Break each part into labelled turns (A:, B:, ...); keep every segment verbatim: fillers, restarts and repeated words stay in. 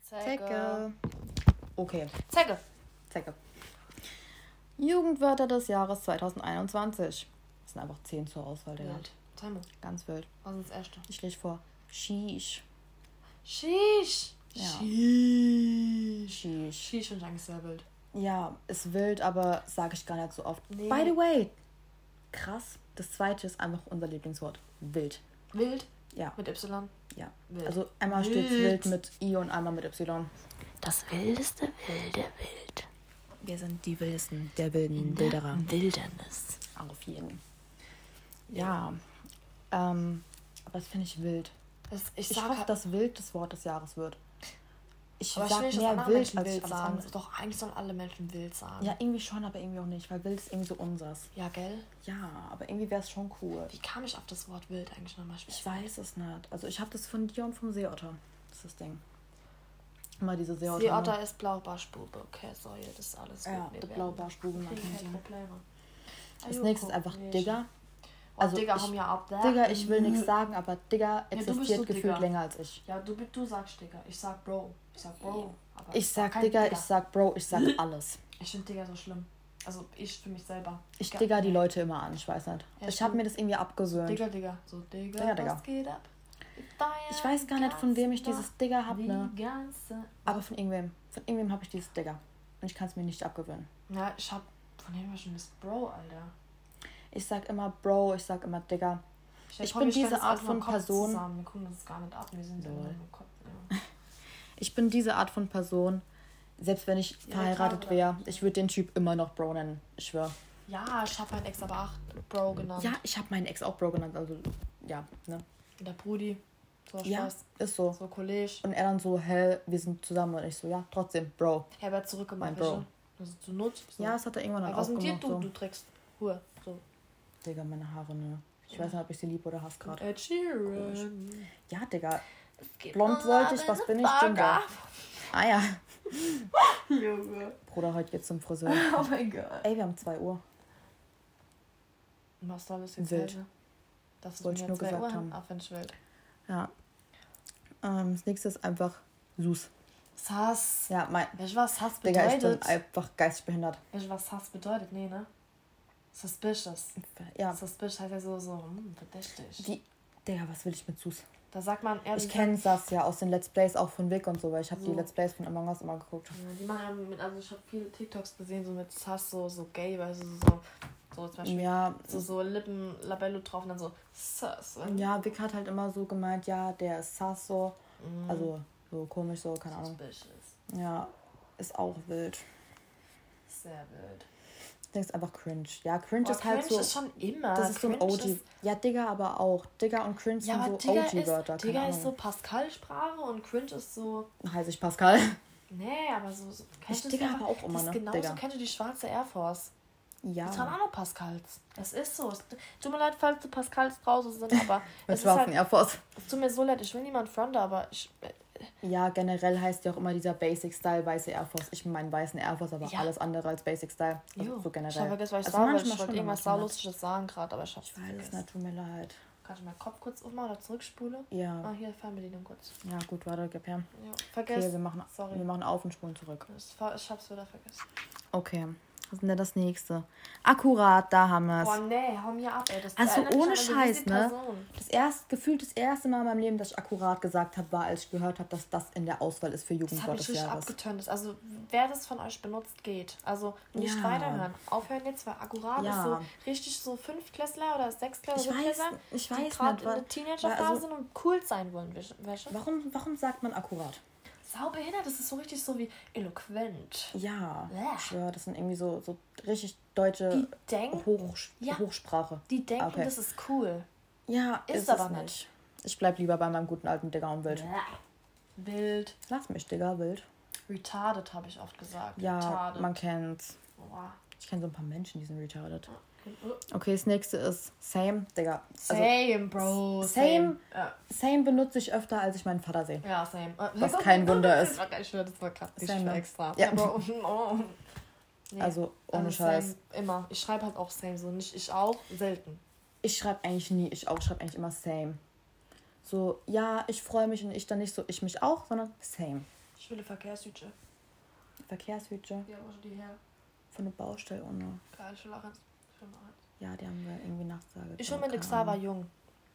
A: Zecke. Okay.
B: Zecke.
A: Zecke. Jugendwörter des Jahres zwanzig einundzwanzig. Das sind einfach zehn zur Auswahl, Digga.
B: Wild. Time.
A: Ganz wild.
B: Was ist das erste?
A: Ich lese vor. Sheesh.
B: Sheesh.
A: Ja.
B: Sheesh.
A: Sheesh.
B: Sheesh finde ich eigentlich sehr wild.
A: Ja, ist wild, aber sage ich gar nicht so oft.
B: Nee.
A: By the way, krass. Das zweite ist einfach unser Lieblingswort. Wild.
B: Wild?
A: Ja.
B: Mit Y?
A: Ja.
B: Wild.
A: Also einmal steht wild mit I und einmal mit Y.
B: Das wildeste wilde Wild.
A: Wir sind die wildesten der wilden
B: In
A: Wilderer.
B: der Wildernis.
A: Auf jeden. Ja. Ähm, aber das finde ich wild.
B: Das, ich
A: Ich
B: sag
A: hoffe,
B: halt,
A: dass wild das Wort des Jahres wird. Ich
B: aber ich
A: sag
B: will nicht, dass
A: mehr
B: andere
A: wild
B: Menschen
A: als
B: wild
A: alles
B: sagen.
A: andere.
B: Doch, eigentlich sollen alle Menschen wild sagen.
A: Ja, irgendwie schon, aber irgendwie auch nicht, weil wild ist irgendwie so unsers.
B: Ja, gell?
A: Ja, aber irgendwie wäre es schon cool.
B: Wie kam ich auf das Wort wild eigentlich nochmal?
A: Ich weiß es nicht. Also ich habe das von dir und vom Seeotter. Das ist das Ding. Immer diese Seeotter.
B: Seeotter ist Blaubarschbube. Okay, sorry, das ist alles gut.
A: Ja,
B: Wir
A: der
B: werden-
A: Blaubarschbuben.
B: kriegen
A: man kennt
B: keine
A: ihn.
B: Probleme.
A: Das
B: Ajo,
A: nächste ist
B: guck,
A: einfach
B: nee,
A: Digger.
B: Oh,
A: Also
B: Digga,
A: ich-
B: hau mir ab.
A: Digger, ich will nichts sagen, aber Digger
B: du bist
A: existiert
B: so
A: gefühlt
B: Digger.
A: länger als ich.
B: Ja, du, du sagst Digga. Ich sag Bro. Ich sag Bro. Aber
A: Ich sag
B: kein
A: Digger, ich sag Bro, ich sag alles.
B: Ich finde Digga so schlimm. Also ich für mich selber.
A: Ich
B: Digga,
A: digger die
B: nee.
A: Leute immer an, ich weiß nicht.
B: Ja,
A: ich habe
B: stimmt.
A: mir das irgendwie abgewöhnt.
B: Digga, Digga. So, Digga,
A: Digga, Digga.
B: was geht ab?
A: Ich weiß gar nicht, von wem ich dieses Digger hab,
B: Die
A: ne?
B: ganze...
A: Aber von irgendwem. Von irgendwem habe ich dieses Digger. Und ich kann es mir nicht abgewöhnen.
B: Ja, ich hab von dem schon das Bro, Alter.
A: Ich sag immer Bro, ich sag immer Digger.
B: Stell
A: Ich
B: vor,
A: bin
B: wir stellen
A: diese
B: das
A: Art
B: alles mal
A: von
B: im Kopf
A: Person-
B: Zusammen. Wir gucken das gar nicht ab. Wir sind so
A: Lol.
B: im Kopf. Ja.
A: Ich bin diese Art von Person, selbst wenn ich
B: Ja,
A: verheiratet
B: klar,
A: wäre, ich würde den Typ immer noch Bro nennen. Ich schwör.
B: Ja, ich hab meinen Ex aber auch Bro genannt.
A: Ja, ich habe meinen Ex auch Bro genannt. Also, ja, ne?
B: Der Brudi. So
A: Ja,
B: Spaß.
A: ist so.
B: So Kollege.
A: Und er dann so, hä, wir sind zusammen. Und ich so, ja, trotzdem, Bro.
B: Er wird zurückgemacht.
A: Mein Bro.
B: weißt du? Also zu Not. So.
A: Ja, das hat er irgendwann dann
B: Aber was
A: auch
B: mit dir?
A: gemacht.
B: Du,
A: So.
B: du trägst Ruhe. So.
A: Digga, meine Haare, ne? Ich weiß nicht, ob ich sie lieb oder hasse gerade.
B: Ed Sheeran.
A: Ja, Digga.
B: Geht
A: Blond
B: mal
A: wollte ich, was
B: deine
A: bin ich?
B: Frage
A: Ginger.
B: ab.
A: Ah ja.
B: Junge.
A: Bruder, heute geht's zum Friseur.
B: Oh mein Gott.
A: Ey, wir haben zwei Uhr.
B: Was soll das jetzt
A: Wild.
B: helfen? Das
A: Wollte ich nur gesagt haben.
B: Ach, finde ich wild.
A: Ja. Ähm, das nächste ist einfach Sus.
B: Sass.
A: Ja, mein.
B: Weißt du, was Sass
A: Digga, ich bin
B: bedeutet?
A: einfach geistig behindert.
B: Weißt du, was Sass bedeutet? Nee, ne? Suspicious.
A: Ja.
B: Suspicious heißt ja so, so, hm, verdächtig.
A: Wie. Digga, was will ich mit Sus?
B: Da sagt man ehrlich
A: Ich kenne das ja aus den Let's Plays, auch von Vic und so, weil ich habe
B: So.
A: die Let's Plays von Among Us immer geguckt.
B: Ja, die machen ja mit, also ich habe viele TikToks gesehen, so mit Sass, so, so gay, weißt du, so, so zum Beispiel,
A: Ja,
B: so, so Lippen, Labello drauf und dann so Sass.
A: ja, Vic hat halt immer so gemeint, ja, der ist sass so.
B: Mhm.
A: Also so komisch so, keine Ahnung.
B: Suspicious.
A: Ja, ist auch wild.
B: Sehr wild.
A: Ich denke, es ist einfach cringe. Ja, cringe
B: Boah,
A: ist halt
B: cringe
A: so.
B: ist schon immer.
A: Das ist so ein
B: Cringe
A: O G.
B: ist-
A: Ja, Digga aber auch. Digga und cringe
B: Ja,
A: sind
B: aber
A: so
B: Digga
A: O G-Wörter.
B: ist,
A: Keine
B: Digga ist so
A: Ahnung.
B: Pascal-Sprache und cringe ist so.
A: Heiße ich Pascal.
B: Nee, aber so. so
A: Ich
B: kennst du das
A: Digga
B: einfach?
A: aber auch immer,
B: Das ist
A: ne?
B: genauso,
A: Digga.
B: kennst du die schwarze Air Force?
A: Ja.
B: Die tragen auch noch Pascals. Das ist so. Es tut mir leid, falls du Pascals draußen sind, aber
A: Mit
B: es, ist
A: schwarzen
B: halt,
A: Air Force.
B: es tut mir so leid. Ich will niemand fronten, aber ich.
A: Ja, generell heißt ja auch immer dieser Basic Style weiße Air Force. Ich meine weißen Air Force, aber
B: Ja.
A: alles andere als Basic Style. Also
B: Jo.
A: so generell.
B: Ich habe vergessen, was ich
A: Also
B: sagen wollte.
A: manchmal
B: Ich wollte
A: schon,
B: irgendwas
A: manchmal nicht.
B: Saulustiges sagen gerade, aber ich hab's
A: Ich weiß es
B: vergessen.
A: nicht, tut mir leid.
B: Kann ich meinen Kopf kurz aufmachen oder zurückspule?
A: Ja.
B: Ah, hier, Fernbedienung kurz.
A: Ja, gut, warte, gib her.
B: Ja,
A: Okay,
B: vergessen.
A: wir machen,
B: Sorry.
A: wir machen auf und spulen zurück.
B: Ich war- Ich hab's wieder vergessen.
A: Okay, was ist denn das nächste? Akkurat, da haben wir
B: Boah,
A: es.
B: nee, hau mir ab, ey. Das
A: Also
B: erinnert mich
A: ohne
B: an eine
A: Scheiß,
B: gewisse
A: ne?
B: Person.
A: Das erst, gefühlt das erste Mal in meinem Leben, dass ich akkurat gesagt habe, war, als ich gehört habe, dass das in der Auswahl ist für
B: Das hat
A: Jugendwort
B: mich
A: des
B: richtig
A: Jahres.
B: abgeturnt. Also, wer das von euch benutzt, geht. Also, nicht
A: Ja.
B: weiterhören. Aufhören jetzt, weil akkurat
A: Ja.
B: ist so richtig so Fünftklässler oder Sechstklässler,
A: Ich weiß,
B: Siebtklässler,
A: ich
B: die
A: weiß
B: gerade
A: nicht,
B: in der
A: weil,
B: Teenagerphase
A: weil also-
B: sind und cool sein wollen. Welche?
A: warum, warum sagt man akkurat?
B: Sau behindert, das ist so richtig so wie eloquent.
A: Ja,
B: Bäh.
A: ich schwör, das sind irgendwie so, so richtig deutsche
B: Die denken,
A: Hoch,
B: Ja.
A: Hochsprache.
B: die denken
A: Okay.
B: das ist cool.
A: Ja,
B: Ist
A: ist,
B: aber
A: es
B: nicht.
A: nicht. Ich bleib lieber bei meinem guten alten Digger und Wild.
B: Bäh. Wild.
A: Lass mich, Digger, Wild.
B: Retarded, habe ich oft gesagt.
A: Ja,
B: Retarded.
A: man kennt's.
B: Boah.
A: Ich kenne so ein paar Menschen, die sind retarded.
B: Okay.
A: Okay, das nächste ist Same, Digga. Also,
B: Same, Bro.
A: Same.
B: Ja.
A: Same benutze ich öfter, als ich meinen Vater sehe.
B: Ja, same.
A: Was kein Wunder ist.
B: Ich schwöre, das war gerade nicht
A: Same,
B: für
A: ne?
B: extra.
A: Ja.
B: Aber, oh. Nee.
A: Also, ohne
B: Also
A: Scheiß.
B: Same, immer. Ich schreibe halt auch same, so nicht ich auch, selten.
A: Ich schreibe eigentlich nie, ich auch, schreibe eigentlich immer Same. So, ja, ich freue mich und ich dann nicht so, ich mich auch, sondern Same.
B: Ich will eine Verkehrshütche.
A: Verkehrshütche.
B: Ja, wo die her?
A: Von der Baustelle ohne.
B: Geil, ich will auch eins. Ich will noch eins.
A: Ja, die haben wir irgendwie Nachsage.
B: Ich hol mir eine Xaver Jung.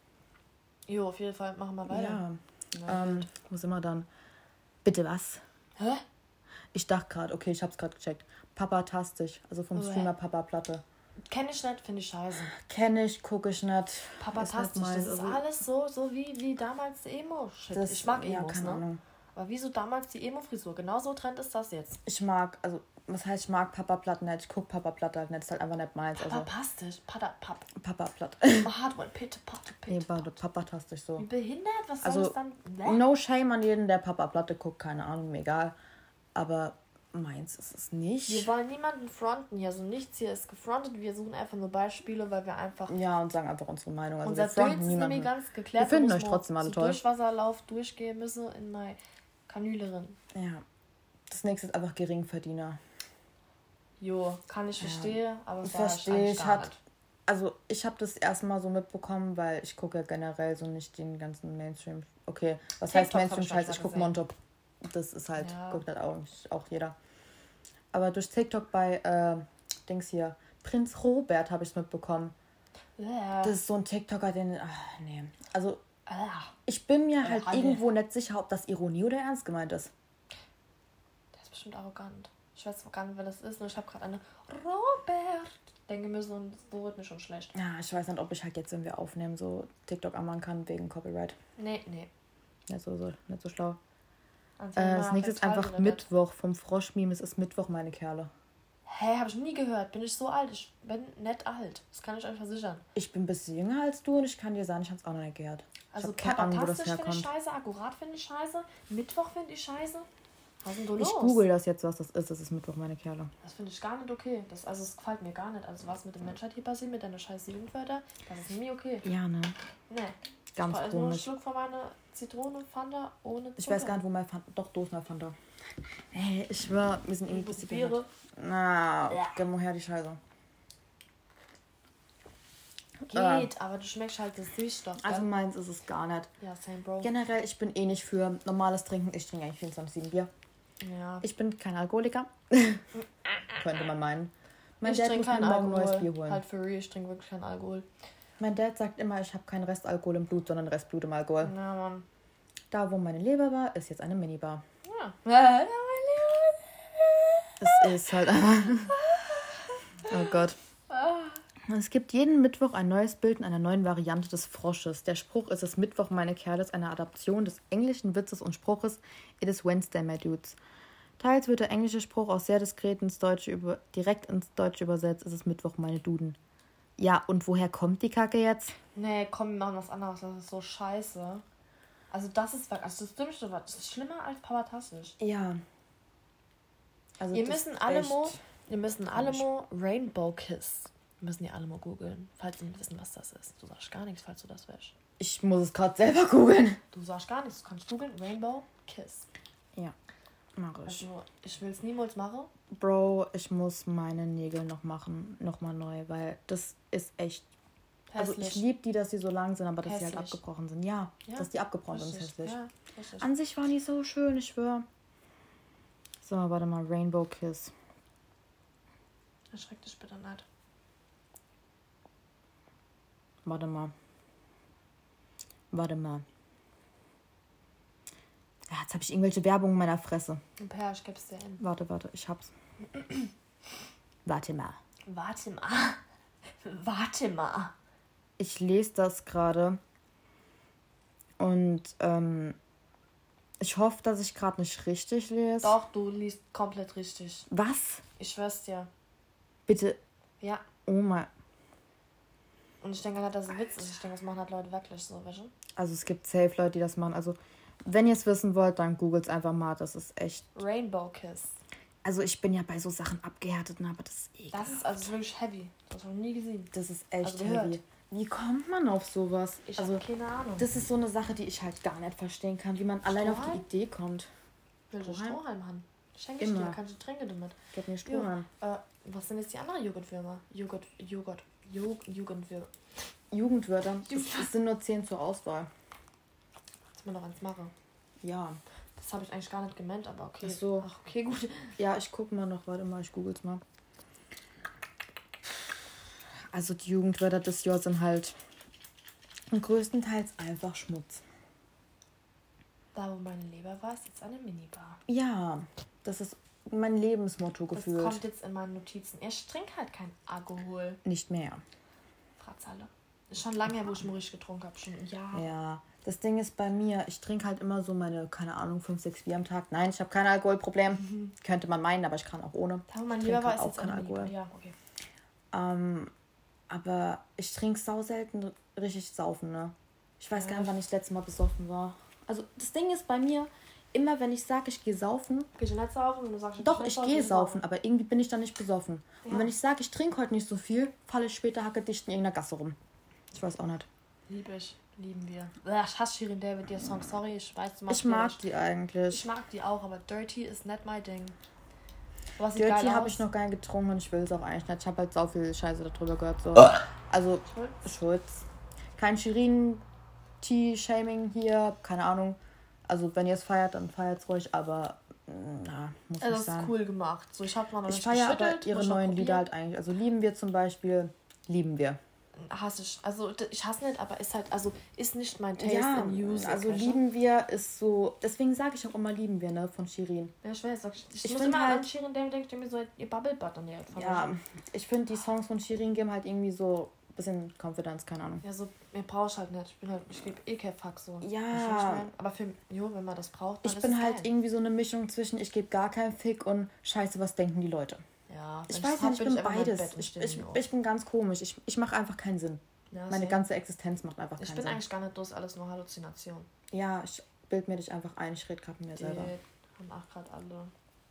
B: Jo, auf jeden Fall. Machen wir weiter.
A: Ja.
B: Ja,
A: Ähm, wo sind wir dann? Bitte was?
B: Hä?
A: Ich dachte gerade, okay, ich hab's gerade gecheckt. Papa-tastisch, also vom
B: Oh,
A: Streamer Papa Platte.
B: Kenn ich nicht, finde ich scheiße.
A: Kenne ich, gucke ich nicht.
B: Papa-tastisch, das ist alles so, so wie, wie damals die Emo-Shit.
A: Das,
B: Ich mag
A: ja,
B: Emos,
A: keine
B: ne?
A: Ahnung.
B: Aber wieso damals die Emo-Frisur? Genauso Trend ist das jetzt.
A: Ich mag, also, was heißt, ich mag Papa-Platten nicht. Ich gucke Papa-Platte halt nicht. Ist halt einfach nicht meins. Also,
B: Papa-pastisch. Papa, Papa.
A: Papa-Platte.
B: Hardware, Pitte, Patte,
A: Nee,
B: Pitte.
A: warte, Papa-tastisch so.
B: Wie behindert? Was soll
A: Also,
B: das dann? Ne?
A: no shame an jeden, der Papa-Platte guckt. Keine Ahnung, mir egal. Aber meins ist es nicht.
B: Wir wollen niemanden fronten hier. So nichts hier ist gefrontet. Wir suchen einfach nur Beispiele, weil wir einfach...
A: Ja, und sagen einfach unsere Meinung. Also,
B: Unser
A: wir fronten
B: Bild ist
A: niemanden.
B: nämlich ganz geklärt.
A: Wir finden
B: wo
A: euch
B: wir
A: trotzdem alle
B: so
A: toll.
B: Durchwasserlauf durchgehen müssen in meine Kanülerin.
A: Ja. Das nächste ist einfach Geringverdiener.
B: Jo, kann ich
A: Ja.
B: verstehen, aber
A: Ich
B: sag ich
A: verstehe,
B: eigentlich
A: ich
B: gar
A: hat,
B: nicht.
A: also ich habe das erstmal so mitbekommen, weil ich gucke ja generell so nicht den ganzen Mainstream. Okay, was heißt
B: TikTok hab
A: Mainstream
B: ich
A: Scheiß?
B: manchmal
A: Ich gucke
B: gesehen.
A: Montop. Das ist halt,
B: Ja.
A: guckt halt auch, auch jeder. Aber durch TikTok bei äh, Dings hier, Prinz Robert habe ich es mitbekommen.
B: Ja.
A: Das ist so ein TikToker, den, ach nee. Also
B: Ah,
A: ich bin mir
B: Ja,
A: halt
B: alle.
A: irgendwo nicht sicher, ob das Ironie oder ernst gemeint ist.
B: der ist bestimmt arrogant. Ich weiß gar nicht, wer das ist, nur ich habe gerade eine Robert. Denke mir so, so wird mir schon schlecht.
A: Ja, ich weiß nicht, ob ich halt jetzt, wenn wir aufnehmen, so TikTok anmachen kann wegen Copyright.
B: Nee, nee.
A: Nicht so, so, nicht so schlau.
B: Also
A: Äh,
B: mal
A: das nächste ist
B: Westfalen
A: einfach
B: oder nicht.
A: Mittwoch vom Frosch-Meme. Es ist Mittwoch, meine Kerle.
B: Hä, habe ich nie gehört. Bin ich so alt? Ich bin nicht alt. Das kann ich euch versichern.
A: Ich bin ein bisschen jünger als du und ich kann dir sagen, ich habe es auch noch nicht gehört.
B: Also
A: hab keine Ahnung, wo das
B: Papa-tastisch finde ich
A: herkommt.
B: scheiße, akkurat finde ich scheiße, Mittwoch finde ich scheiße. Was ist denn da
A: Ich
B: los?
A: google das jetzt, was das ist. Das ist Mittwoch, meine Kerle.
B: Das finde ich gar nicht okay. Das, also es gefällt mir gar nicht. Also was mit der Menschheit hier passiert, mit deiner scheiß Jugendwörter, das ist nie okay.
A: Ja, ne?
B: Nee.
A: Ganz
B: ich brauche nur einen
A: komisch.
B: Schluck von meiner Zitrone, Fanta, ohne Zucker.
A: Ich weiß gar nicht, wo mein Fanta... Doch, Dosen mal Fanta. Ey, ich schwör, wir sind irgendwie ein bisschen...
B: Biere.
A: Na,
B: Ja.
A: gib mal her die Scheiße.
B: Geht, aber du schmeckst halt das Süßstoff.
A: Also
B: gell?
A: meins ist es gar nicht.
B: Ja, same bro.
A: Generell, ich bin eh nicht für normales Trinken. Ich trinke eigentlich vierundzwanzig sieben Bier.
B: Ja.
A: Ich bin kein Alkoholiker. Könnte man meinen. Mein
B: Ich
A: Dad
B: trinke
A: muss mir
B: kein
A: morgen
B: Alkohol.
A: neues Bier holen.
B: Halt für real, ich trinke wirklich keinen Alkohol.
A: Mein Dad sagt immer, ich habe keinen Restalkohol im Blut, sondern Restblut im Alkohol.
B: Ja, Mann.
A: Da, wo meine Leber war, ist jetzt eine Minibar.
B: Ja. Ja,
A: Es ist halt einfach... Oh Gott. Es gibt jeden Mittwoch ein neues Bild in einer neuen Variante des Frosches. Der Spruch ist es Mittwoch, meine Kerle, ist eine Adaption des englischen Witzes und Spruches It is Wednesday, my dudes. Teils wird der englische Spruch auch sehr diskret ins Deutsche über, direkt ins Deutsche übersetzt. Es ist Mittwoch, meine Duden. Ja, und woher kommt die Kacke jetzt?
B: Nee, komm, wir machen was anderes. Das ist so scheiße. Also das ist also das Dümmste, was das ist schlimmer als Papatastisch.
A: Ja. Also
B: Ihr
A: das
B: müssen
A: ist
B: alle
A: echt-
B: mal, ihr müssen alle mal Rainbow Kiss. Müssen die alle mal googeln, falls sie nicht wissen, was das ist. Du sagst gar nichts, falls du das weißt.
A: Ich muss es gerade selber googeln.
B: Du sagst gar nichts, du kannst googeln Rainbow Kiss.
A: Ja, mach ich.
B: Also ich will es niemals machen.
A: Bro, ich muss meine Nägel noch machen, nochmal neu, weil das ist echt... Also
B: Hässlich.
A: ich liebe die, dass sie so lang sind, aber dass sie halt
B: Hässlich.
A: abgebrochen sind. Ja,
B: Ja,
A: dass die abgebrochen sind, ist
B: Richtig.
A: hässlich.
B: Ja, richtig.
A: An sich waren die so schön, ich schwör. So, warte mal, Rainbow Kiss.
B: Erschreck dich bitte nicht.
A: Warte mal. Warte mal. Ja, jetzt habe ich irgendwelche Werbung in meiner Fresse.
B: Und Per, ich geb's dir hin.
A: Warte, warte, ich hab's. Warte mal.
B: Warte mal. Warte mal.
A: Ich lese das gerade. Und ähm, ich hoffe, dass ich gerade nicht richtig lese.
B: Doch, du liest komplett richtig.
A: Was?
B: Ich schwör's dir.
A: Bitte.
B: Ja.
A: Oh mein.
B: Und ich denke nicht, dass es ein Witz ist. Ich denke, das machen halt Leute wirklich so, weißt du?
A: Also es gibt safe Leute, die das machen. Also wenn ihr es wissen wollt, dann googelt es einfach mal. Das ist echt...
B: Rainbow Kiss.
A: Also ich bin ja bei so Sachen abgehärtet, ne, aber das ist ekelhaft.
B: Das ist also wirklich heavy. Das habe ich noch nie gesehen.
A: Das ist echt
B: Also gehört.
A: heavy. Wie kommt man auf sowas?
B: Ich
A: also
B: habe keine Ahnung.
A: das ist so eine Sache, die ich halt gar nicht verstehen kann, wie man allein auf die
B: Strohhalm?
A: Idee kommt.
B: Welche
A: Strohhalm?
B: Strohhalm haben? Schenke ich
A: Immer.
B: dir, kannst du trinken damit.
A: Gib mir Strohhalm.
B: Äh, was sind jetzt die anderen Joghurtfirma? Joghurt, Joghurt, Jugend, Jugendfirma.
A: Jugendwörter. Es, es sind nur zehn zur Auswahl.
B: Lass mal noch eins machen.
A: Ja.
B: Das habe ich eigentlich gar nicht gemeint, aber okay.
A: Ach so.
B: Ach, okay, gut.
A: Ja, ich gucke mal noch. Warte mal, ich google's mal. Also die Jugendwörter des Jahres sind halt größtenteils einfach Schmutz.
B: Da, wo meine Leber war, ist jetzt eine Minibar.
A: Ja, das ist mein Lebensmotto gefühlt.
B: Das kommt jetzt in meinen Notizen. Ich trinke halt kein Alkohol.
A: Nicht mehr.
B: Fratzalle. Ist schon lange her, wo ich Murisch getrunken habe. Schon ein Jahr.
A: Ja, das Ding ist bei mir, ich trinke halt immer so meine, keine Ahnung, fünf, sechs Bier am Tag. Nein, ich habe kein Alkoholproblem. Mhm. Könnte man meinen, aber ich kann auch ohne.
B: Da, wo mein Leber war, ist jetzt kein Alkohol. Ja, okay.
A: Ähm, aber ich trinke sau selten richtig saufen, ne? Ich weiß ja. gar nicht, wann ich das letzte Mal besoffen war. Also das Ding ist bei mir, immer wenn ich sage, ich gehe saufen...
B: Gehst du nicht saufen? Und du sagst,
A: doch, ich gehe saufen, aber irgendwie bin ich dann nicht besoffen. Ja. Und wenn ich sage, ich trinke heute nicht so viel, falle ich später hackedicht in irgendeiner Gasse rum. Ich weiß auch nicht.
B: Liebe ich. Lieben wir. Ich hasse Shirin David, der Song. Sorry, ich weiß, du magst
A: Ich mag die eigentlich.
B: Ich mag die auch, aber Dirty ist nicht mein Ding.
A: Was Dirty habe ich noch gar nicht getrunken und ich will es auch eigentlich nicht. Ich habe halt so viel Scheiße darüber gehört. So. Also, Schulz. Schulz. Kein Shirin-Tea-Shaming hier, keine Ahnung. Also, wenn ihr es feiert, dann feiert es ruhig, aber na, muss
B: also
A: ich sagen.
B: Das ist cool gemacht. So, ich habe mal noch
A: Ich feiere aber ihre neuen Lieder halt eigentlich. Also, Lieben wir zum Beispiel, lieben wir.
B: Hasse ich. Also, ich hasse nicht, aber ist halt, also, ist nicht mein Taste
A: ja,
B: in Music.
A: Also, lieben wir ist so, deswegen sage ich auch immer lieben wir, ne, von Shirin.
B: Ja, ich weiß, ich, ich,
A: ich
B: muss immer halt, an Shirin denken, denke ich mir so, ihr Bubble Butt an ihr.
A: Ja, ich finde, die Songs von Shirin geben halt irgendwie so ein bisschen Confidence, keine Ahnung.
B: Ja, so, mir brauchst halt nicht. Ich bin halt, ich gebe eh kein Fuck so.
A: Ja.
B: Ich mein, aber für, jo, wenn man das braucht, dann
A: ich
B: ist
A: bin
B: es
A: halt
B: geil.
A: irgendwie so eine Mischung zwischen, ich gebe gar keinen Fick und scheiße, was denken die Leute.
B: Ja,
A: ich weiß nicht, ich bin beides. Ich, ich, ich bin ganz komisch. Ich, ich mache einfach keinen Sinn. Ja, meine sehr. ganze Existenz macht einfach keinen Sinn.
B: Ich bin Sinn. eigentlich gar nicht los, alles nur Halluzination.
A: Ja, ich bild mir dich einfach ein, ich rede gerade mit mir
B: Die
A: selber.
B: haben auch gerade alle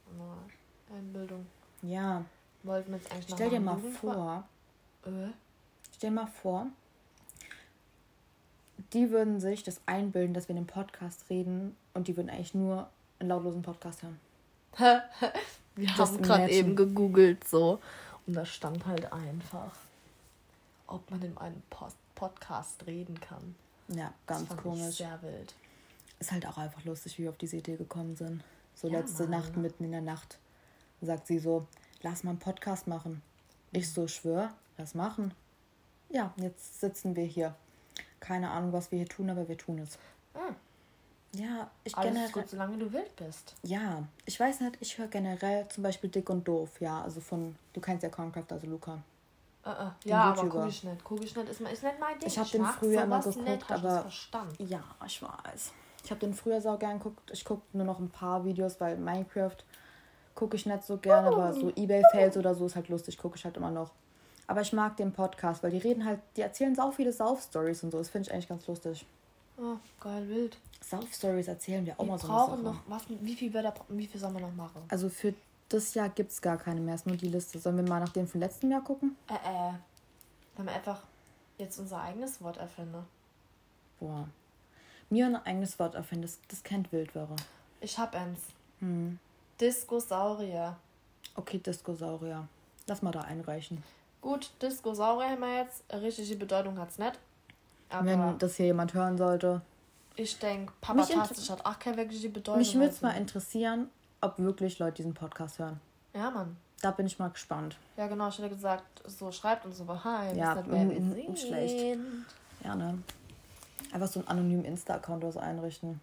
B: eine Einbildung.
A: Ja.
B: Wollten wir jetzt eigentlich
A: Stell dir mal vor,
B: äh?
A: stell dir mal vor, die würden sich das einbilden, dass wir in einem Podcast reden und die würden eigentlich nur einen lautlosen Podcast hören.
B: wir Just haben gerade eben gegoogelt so und da stand halt einfach, ob man in einem Post- Podcast reden kann.
A: Ja, ganz
B: das fand
A: komisch.
B: Ich sehr wild.
A: Ist halt auch einfach lustig, wie wir auf diese Idee gekommen sind. So
B: ja,
A: letzte
B: Mann.
A: Nacht, mitten in der Nacht, sagt sie so, lass mal einen Podcast machen. Ich so, schwör, lass machen. Ja, jetzt sitzen wir hier. Keine Ahnung, was wir hier tun, aber wir tun es.
B: Ah.
A: Ja, ich
B: Alles
A: generell...
B: gut, solange du wild bist.
A: Ja, ich weiß nicht, ich höre generell zum Beispiel Dick und Doof, ja, also von, du kennst ja Concraft, also Luca.
B: Uh, uh. Ja, YouTuber. Aber Kugelschnitt. Kugelschnitt ist, ist nicht mein Ding.
A: Ich habe den früher immer geguckt,
B: nicht,
A: aber...
B: Verstanden.
A: Ja, ich weiß. Ich habe den früher sau gern geguckt. Ich gucke nur noch ein paar Videos, weil Minecraft gucke ich nicht so gern, oh. aber so Ebay-Fails oder so ist halt lustig, gucke ich halt immer noch. Aber ich mag den Podcast, weil die reden halt, die erzählen sau viele Sauf-Stories und so. Das finde ich eigentlich ganz lustig.
B: Oh, geil, wild.
A: Sauf-Stories erzählen wir auch
B: wir
A: mal so.
B: Wir brauchen noch, was, wie viel, wir da, wie viel sollen wir noch machen?
A: Also für das Jahr gibt es gar keine mehr, ist nur die Liste. Sollen wir mal nach dem von letztem Jahr gucken?
B: Äh, äh. Wenn wir einfach jetzt unser eigenes Wort erfinden.
A: Boah. Mir ein eigenes Wort erfinden, das, das kennt Wildwörter.
B: Ich hab eins.
A: Hm.
B: Diskosaurier.
A: Okay, Diskosaurier. Lass mal da einreichen.
B: Gut, Diskosaurier haben wir jetzt. Richtige Bedeutung hat's nicht.
A: Aber wenn das hier jemand hören sollte.
B: Ich denke, Papa Tastisch hat auch keine wirkliche Bedeutung.
A: Mich würde es mal interessieren, ob wirklich Leute diesen Podcast hören.
B: Ja, Mann.
A: Da bin ich mal gespannt.
B: Ja, genau. Ich hätte gesagt, so schreibt uns so, hi,
A: ja,
B: nicht
A: mehr m- schlecht. Ja, ne? Einfach so einen anonymen Insta-Account oder so einrichten.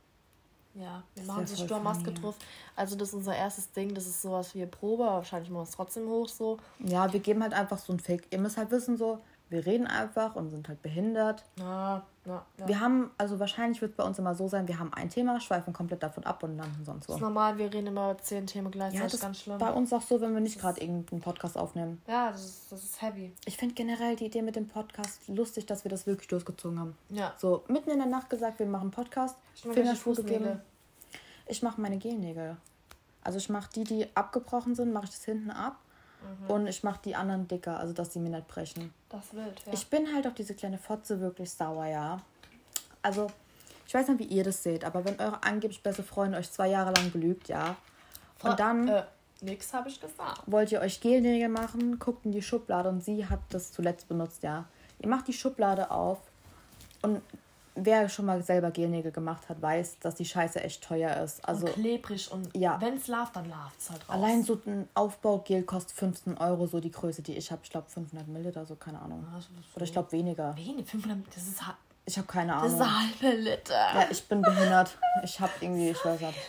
B: Ja, wir machen so Sturmmaske drauf. Also das ist unser erstes Ding, das ist sowas wie Probe, aber wahrscheinlich machen wir es trotzdem hoch so.
A: Ja, wir geben halt einfach so ein Fake. Ihr müsst halt wissen so, wir reden einfach und sind halt behindert.
B: Ja, ja, ja.
A: Wir haben, also wahrscheinlich wird es bei uns immer so sein, wir haben ein Thema, schweifen komplett davon ab und landen sonst so.
B: Das ist normal, wir reden immer über zehn Themen gleichzeitig,
A: ja, das ist
B: ganz schlimm.
A: Bei uns auch so, wenn wir nicht gerade irgendeinen Podcast aufnehmen.
B: Ja, das ist, das ist heavy.
A: Ich finde generell die Idee mit dem Podcast lustig, dass wir das wirklich durchgezogen haben.
B: Ja.
A: So, mitten in der Nacht gesagt, wir machen einen Podcast, Fingerspur gegeben. Ich mache meine Gelnägel. Also ich mache die, die abgebrochen sind, mache ich das hinten ab. Mhm. Und ich mache die anderen dicker, also dass die mir nicht brechen.
B: Das ist wild, ja.
A: Ich bin halt auf diese kleine Fotze wirklich sauer, ja. Also, ich weiß nicht, wie ihr das seht, aber wenn eure angeblich beste Freundin euch zwei Jahre lang belügt, ja. Und dann...
B: Äh, nix habe ich gesagt.
A: Wollt ihr euch Gelnägel machen, guckt in die Schublade und sie hat das zuletzt benutzt, ja. Ihr macht die Schublade auf und wer schon mal selber Gelnägel gemacht hat, weiß, dass die Scheiße echt teuer ist. Also,
B: und klebrig und ja. wenn es läuft, dann läuft es halt raus.
A: Allein so ein Aufbaugel kostet fünfzehn Euro, so die Größe, die ich habe. Ich glaube fünfhundert Milliliter, so keine Ahnung. Also oder ich glaube weniger.
B: Wenig, fünfhundert, das ist halt...
A: Ich habe keine Ahnung.
B: Das ist ein halbe Liter.
A: Ja, ich bin behindert. Ich habe irgendwie, ich weiß nicht.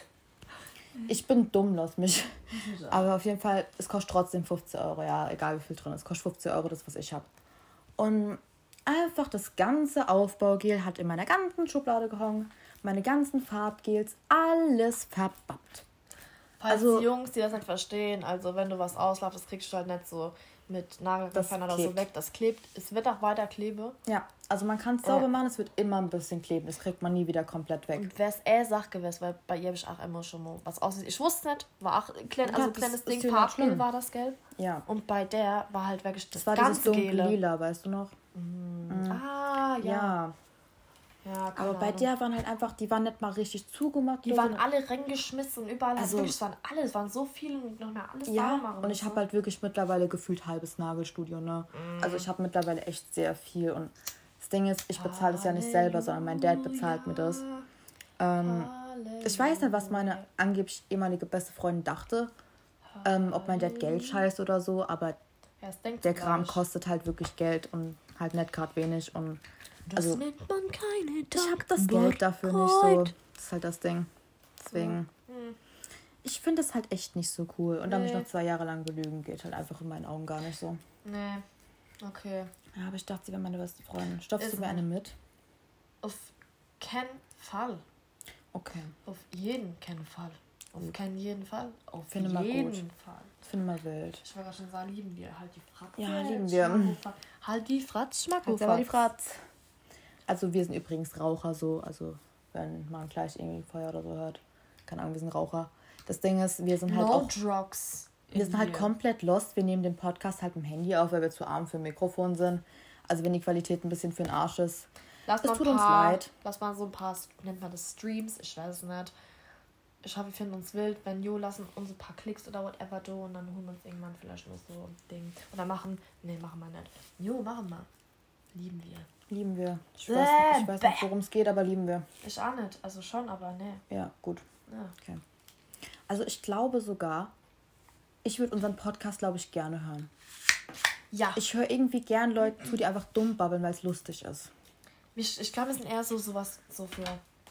A: Ich bin dumm, lass mich. Aber auf jeden Fall, es kostet trotzdem fünfzehn Euro. Ja, egal wie viel drin ist. Es kostet fünfzehn Euro, das, was ich habe. Und einfach das ganze Aufbaugel hat in meiner ganzen Schublade gehangen. Meine ganzen Farbgels, alles verbappt.
B: Falls also, die Jungs, die das nicht verstehen, also wenn du was auslaufst, das kriegst du halt nicht so mit Nagelfein oder so weg. Das klebt. Es wird auch weiter kleben.
A: Ja, also man kann es sauber machen, es wird immer ein bisschen kleben. Das kriegt man nie wieder komplett weg.
B: Und wär's eh Sache gewesen, weil bei ihr habe ich auch immer schon mal was aussieht. Ich wusste nicht, war auch ein klein, also ja, kleines Ding, Farbgel war das gelb.
A: Ja.
B: Und bei der war halt wirklich das,
A: das war
B: ganz
A: dieses dunkle Lila, weißt du noch?
B: Mm. Mhm. Ah, ja.
A: Ja. Ja, aber bei der waren halt einfach, die waren nicht mal richtig zugemacht.
B: Die waren alle reingeschmissen und überall. Also wirklich, es waren alle, es waren so viele und noch mehr alles
A: ja, machen. Und ich so. habe halt wirklich mittlerweile gefühlt halbes Nagelstudio, ne? Mm. Also ich habe mittlerweile echt sehr viel und das Ding ist, ich bezahle es ja nicht selber, sondern mein Dad bezahlt mir das. Ähm, ich weiß nicht, was meine angeblich ehemalige beste Freundin dachte, ähm, ob mein Dad Geld scheißt oder so, aber ja, der Kram kostet halt wirklich Geld und halt nicht gerade wenig und
B: das also, nennt man keine Dank.
A: Ich habe das Geld dafür nicht so. Das ist halt das Ding. Deswegen. Mhm. Ich finde es halt echt nicht so cool. Und nee. dann mich noch zwei Jahre lang belügen geht halt einfach in meinen Augen gar nicht so.
B: Nee. Okay.
A: Ja, aber ich dachte, sie wäre meine beste Freundin. Stopfst ist du mir eine mit?
B: Auf keinen Fall.
A: Okay.
B: Auf jeden keinen Fall. Auf
A: Gut.
B: keinen jeden Fall. Auf
A: finde
B: jeden
A: mal gut.
B: Fall.
A: Ich finde mal wild.
B: Ich wollte gerade schon sagen, lieben wir. Halt die Fratz.
A: Ja, lieben wir.
B: Halt die Fratz,
A: Schmackofatz. Halt die Fratz. Also wir sind übrigens Raucher so, also wenn man gleich irgendwie Feuer oder so hört. Keine Ahnung, wir sind Raucher. Das Ding ist, wir sind halt
B: no
A: auch...
B: drugs.
A: Wir sind halt komplett lost. Wir nehmen den Podcast halt mit dem Handy auf, weil wir zu arm für ein Mikrofon sind. Also wenn die Qualität ein bisschen für den Arsch ist.
B: Lass
A: es
B: tut
A: paar,
B: uns leid. Lass mal so ein paar, nennt man das Streams? Ich weiß es nicht. Ich hoffe, wir finden uns wild. Wenn Jo, lassen uns ein paar Klicks oder whatever do und dann holen wir uns irgendwann vielleicht noch so ein Ding. Oder machen... Nee, machen wir nicht. Jo, machen wir. Lieben wir.
A: Lieben wir. Ich weiß, ich weiß nicht, worum es geht, aber lieben wir.
B: Ich auch nicht. Also schon, aber ne.
A: Ja, gut.
B: Ja.
A: Okay. Also ich glaube sogar, ich würde unseren Podcast, glaube ich, gerne hören.
B: Ja.
A: Ich höre irgendwie gern Leute zu, die einfach dumm babbeln, weil es lustig ist.
B: Ich, ich glaube, wir sind eher so sowas so für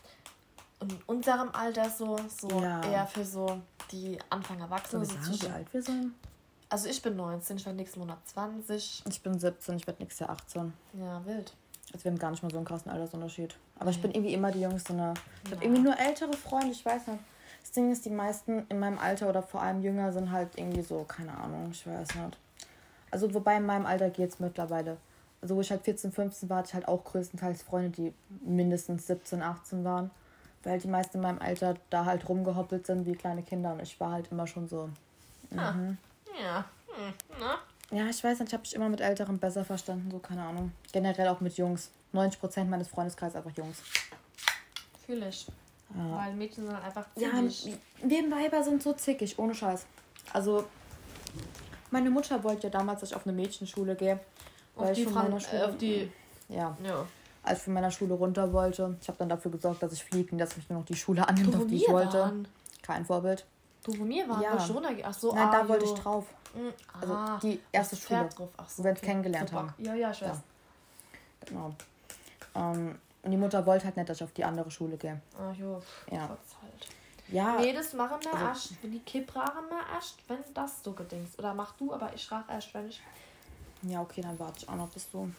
B: in unserem Alter so, so ja. eher für so die Anfang Erwachsene.
A: Soll ich sagen, wie alt wir sind?
B: Also ich bin neunzehn, ich werde nächsten Monat zwanzig.
A: Ich bin siebzehn, ich werde nächstes Jahr achtzehn.
B: Ja, wild.
A: Also wir haben gar nicht mal so einen krassen Altersunterschied. Aber okay. Ich bin irgendwie immer die Jüngste. Ne? Ich ja. habe irgendwie nur ältere Freunde, ich weiß nicht. Das Ding ist, die meisten in meinem Alter oder vor allem jünger sind halt irgendwie so, keine Ahnung, ich weiß nicht. Also wobei in meinem Alter geht es mittlerweile. Also wo ich halt vierzehn, fünfzehn war, hatte ich halt auch größtenteils Freunde, die mindestens siebzehn, achtzehn waren. Weil die meisten in meinem Alter da halt rumgehoppelt sind wie kleine Kinder. Und ich war halt immer schon so...
B: Ah. Mhm. Ja. Hm. Na?
A: Ja, ich weiß nicht, ich habe mich immer mit Älteren besser verstanden, so keine Ahnung. Generell auch mit Jungs. neunzig Prozent meines Freundeskreises einfach Jungs.
B: Fühl ich. Ja. Weil Mädchen sind einfach
A: zickig. Ja, wir Weiber sind so zickig, ohne Scheiß. Also, meine Mutter wollte ja damals, dass ich auf eine Mädchenschule gehe.
B: Auf
A: weil
B: die
A: ich von
B: Frank-
A: meiner Schule,
B: äh, auf die...
A: Ja.
B: ja.
A: Als ich von meiner Schule runter wollte. Ich habe dann dafür gesorgt, dass ich fliege und dass mich nur noch die Schule annimmt, auf die ich wollte.
B: Waren.
A: Kein Vorbild.
B: Du, wo wir waren,
A: ja.
B: wo schon, ach so,
A: Nein,
B: ah,
A: da wollte
B: jo.
A: ich drauf.
B: Mhm.
A: Also
B: ah,
A: die erste Schule,
B: drauf. Ach so,
A: wo wir uns
B: okay.
A: kennengelernt
B: Super.
A: haben.
B: Ja, ja, ich weiß.
A: Ja. Genau. Ähm, und die Mutter wollte halt nicht, dass ich auf die andere Schule gehe.
B: Ach jo,
A: ja.
B: Halt.
A: Ja.
B: Nee, das machen wir
A: also,
B: erst, wenn die Kiprachen wir erst, wenn das so gedingst. Oder mach du, aber ich frage erst, wenn ich...
A: Ja, okay, dann warte ich auch noch bis du...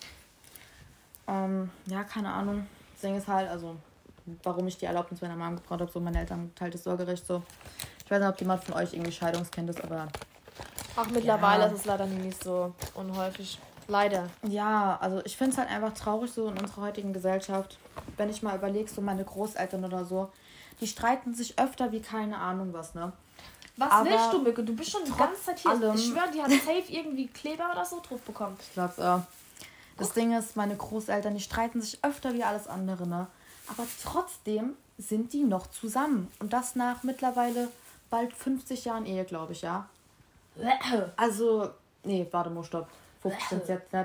A: Ähm, ja, keine Ahnung. Das Ding ist halt, also, warum ich die Erlaubnis meiner Mama gebraucht habe, so meine Eltern teiltes Sorgerecht, so. Ich weiß nicht, ob jemand von euch irgendwie Scheidungskind ist, aber...
B: Ach, mittlerweile
A: ja.
B: ist es leider nicht so unhäufig. Leider.
A: Ja, also ich finde es halt einfach traurig so in unserer heutigen Gesellschaft. Wenn ich mal überlege, so meine Großeltern oder so, die streiten sich öfter wie keine Ahnung was, ne?
B: Was aber willst du, Mücke? Du bist schon die ganze Zeit hier. Allem, ich schwöre, die hat safe irgendwie Kleber oder so drauf bekommen.
A: Ich glaub's auch. Das Guck. Ding ist, meine Großeltern, die streiten sich öfter wie alles andere, ne? Aber trotzdem sind die noch zusammen. Und das nach mittlerweile bald fünfzig Jahren Ehe, glaube ich, ja? Also, nee, warte mal, stopp. fünfzig sind jetzt nicht.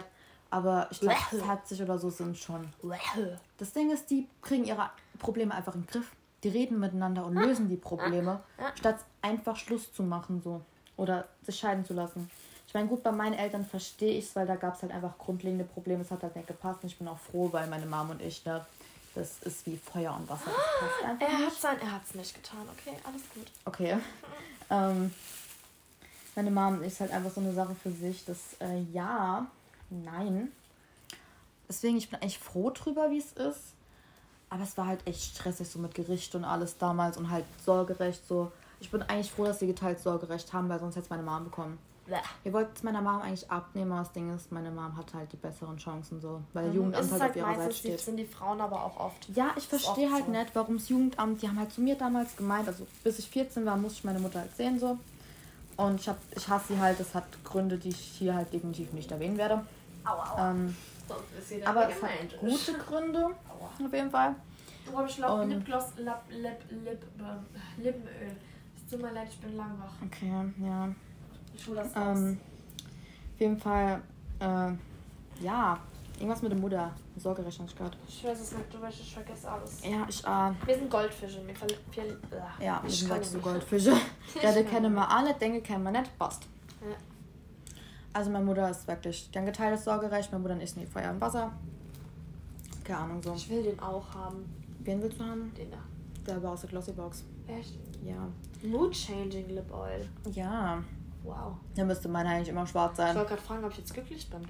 A: Aber ich glaube, vierzig oder so sind schon. Das Ding ist, die kriegen ihre Probleme einfach in den Griff. Die reden miteinander und lösen die Probleme, statt einfach Schluss zu machen so oder sich scheiden zu lassen. Ich meine, gut, bei meinen Eltern verstehe ich es, weil da gab es halt einfach grundlegende Probleme. Es hat halt nicht gepasst und ich bin auch froh, weil meine Mom und ich, ne, das ist wie Feuer und Wasser. Das passt einfach
B: er
A: nicht.
B: hat sein, er hat es nicht getan. Okay, alles gut.
A: Okay. ähm, meine Mom ist halt einfach so eine Sache für sich, dass äh, ja, nein. Deswegen, ich bin echt froh drüber, wie es ist. Aber es war halt echt stressig, so mit Gericht und alles damals und halt Sorgerecht. So. Ich bin eigentlich froh, dass sie geteilt Sorgerecht haben, weil sonst hätte es meine Mom bekommen. Blech. Wir wollten es meiner Mom eigentlich abnehmen, aber das Ding ist, meine Mom hat halt die besseren Chancen, so, weil der mhm. Jugendamt halt, halt auf ihrer Seite steht.
B: Sind die Frauen aber auch oft.
A: Ja, ich verstehe halt so. nicht, warum das Jugendamt, die haben halt zu mir damals gemeint, also bis ich vierzehn war, musste ich meine Mutter halt sehen, so. Und ich, hab, ich hasse sie halt, das hat Gründe, die ich hier halt definitiv nicht erwähnen werde. Aua, aua. Ähm, aber es hat gute Gründe, aua. Auf jeden Fall.
B: Oh, ich glaube, Lipgloss, Lip, Lip, Lip, äh, Lippenöl. Es tut mir leid, ich bin lang wach.
A: Okay, ja.
B: Ich hole das
A: ähm,
B: raus.
A: Auf jeden Fall, äh, ja, irgendwas mit der Mutter. Sorgerecht habe ich gehört.
B: Ich weiß es nicht, du weißt, ich vergesse alles.
A: Ja, ich, äh...
B: Wir sind Goldfische. Wir ver- wir, äh,
A: ja, wir sind so Goldfische. Ja, die kennen wir alle, denke kennen wir nicht, passt. Ja. Also meine Mutter ist wirklich, die haben geteiltes Sorgerecht, meine Mutter ist nie Feuer und Wasser. Keine Ahnung, so.
B: Ich will den auch haben.
A: Wen willst du haben?
B: Den da.
A: Der war aus der Glossybox.
B: Echt?
A: Ja.
B: Mood Changing Lip Oil.
A: Ja.
B: Wow.
A: Dann müsste meine eigentlich immer schwarz sein.
B: Ich wollte gerade fragen, ob ich jetzt glücklich bin.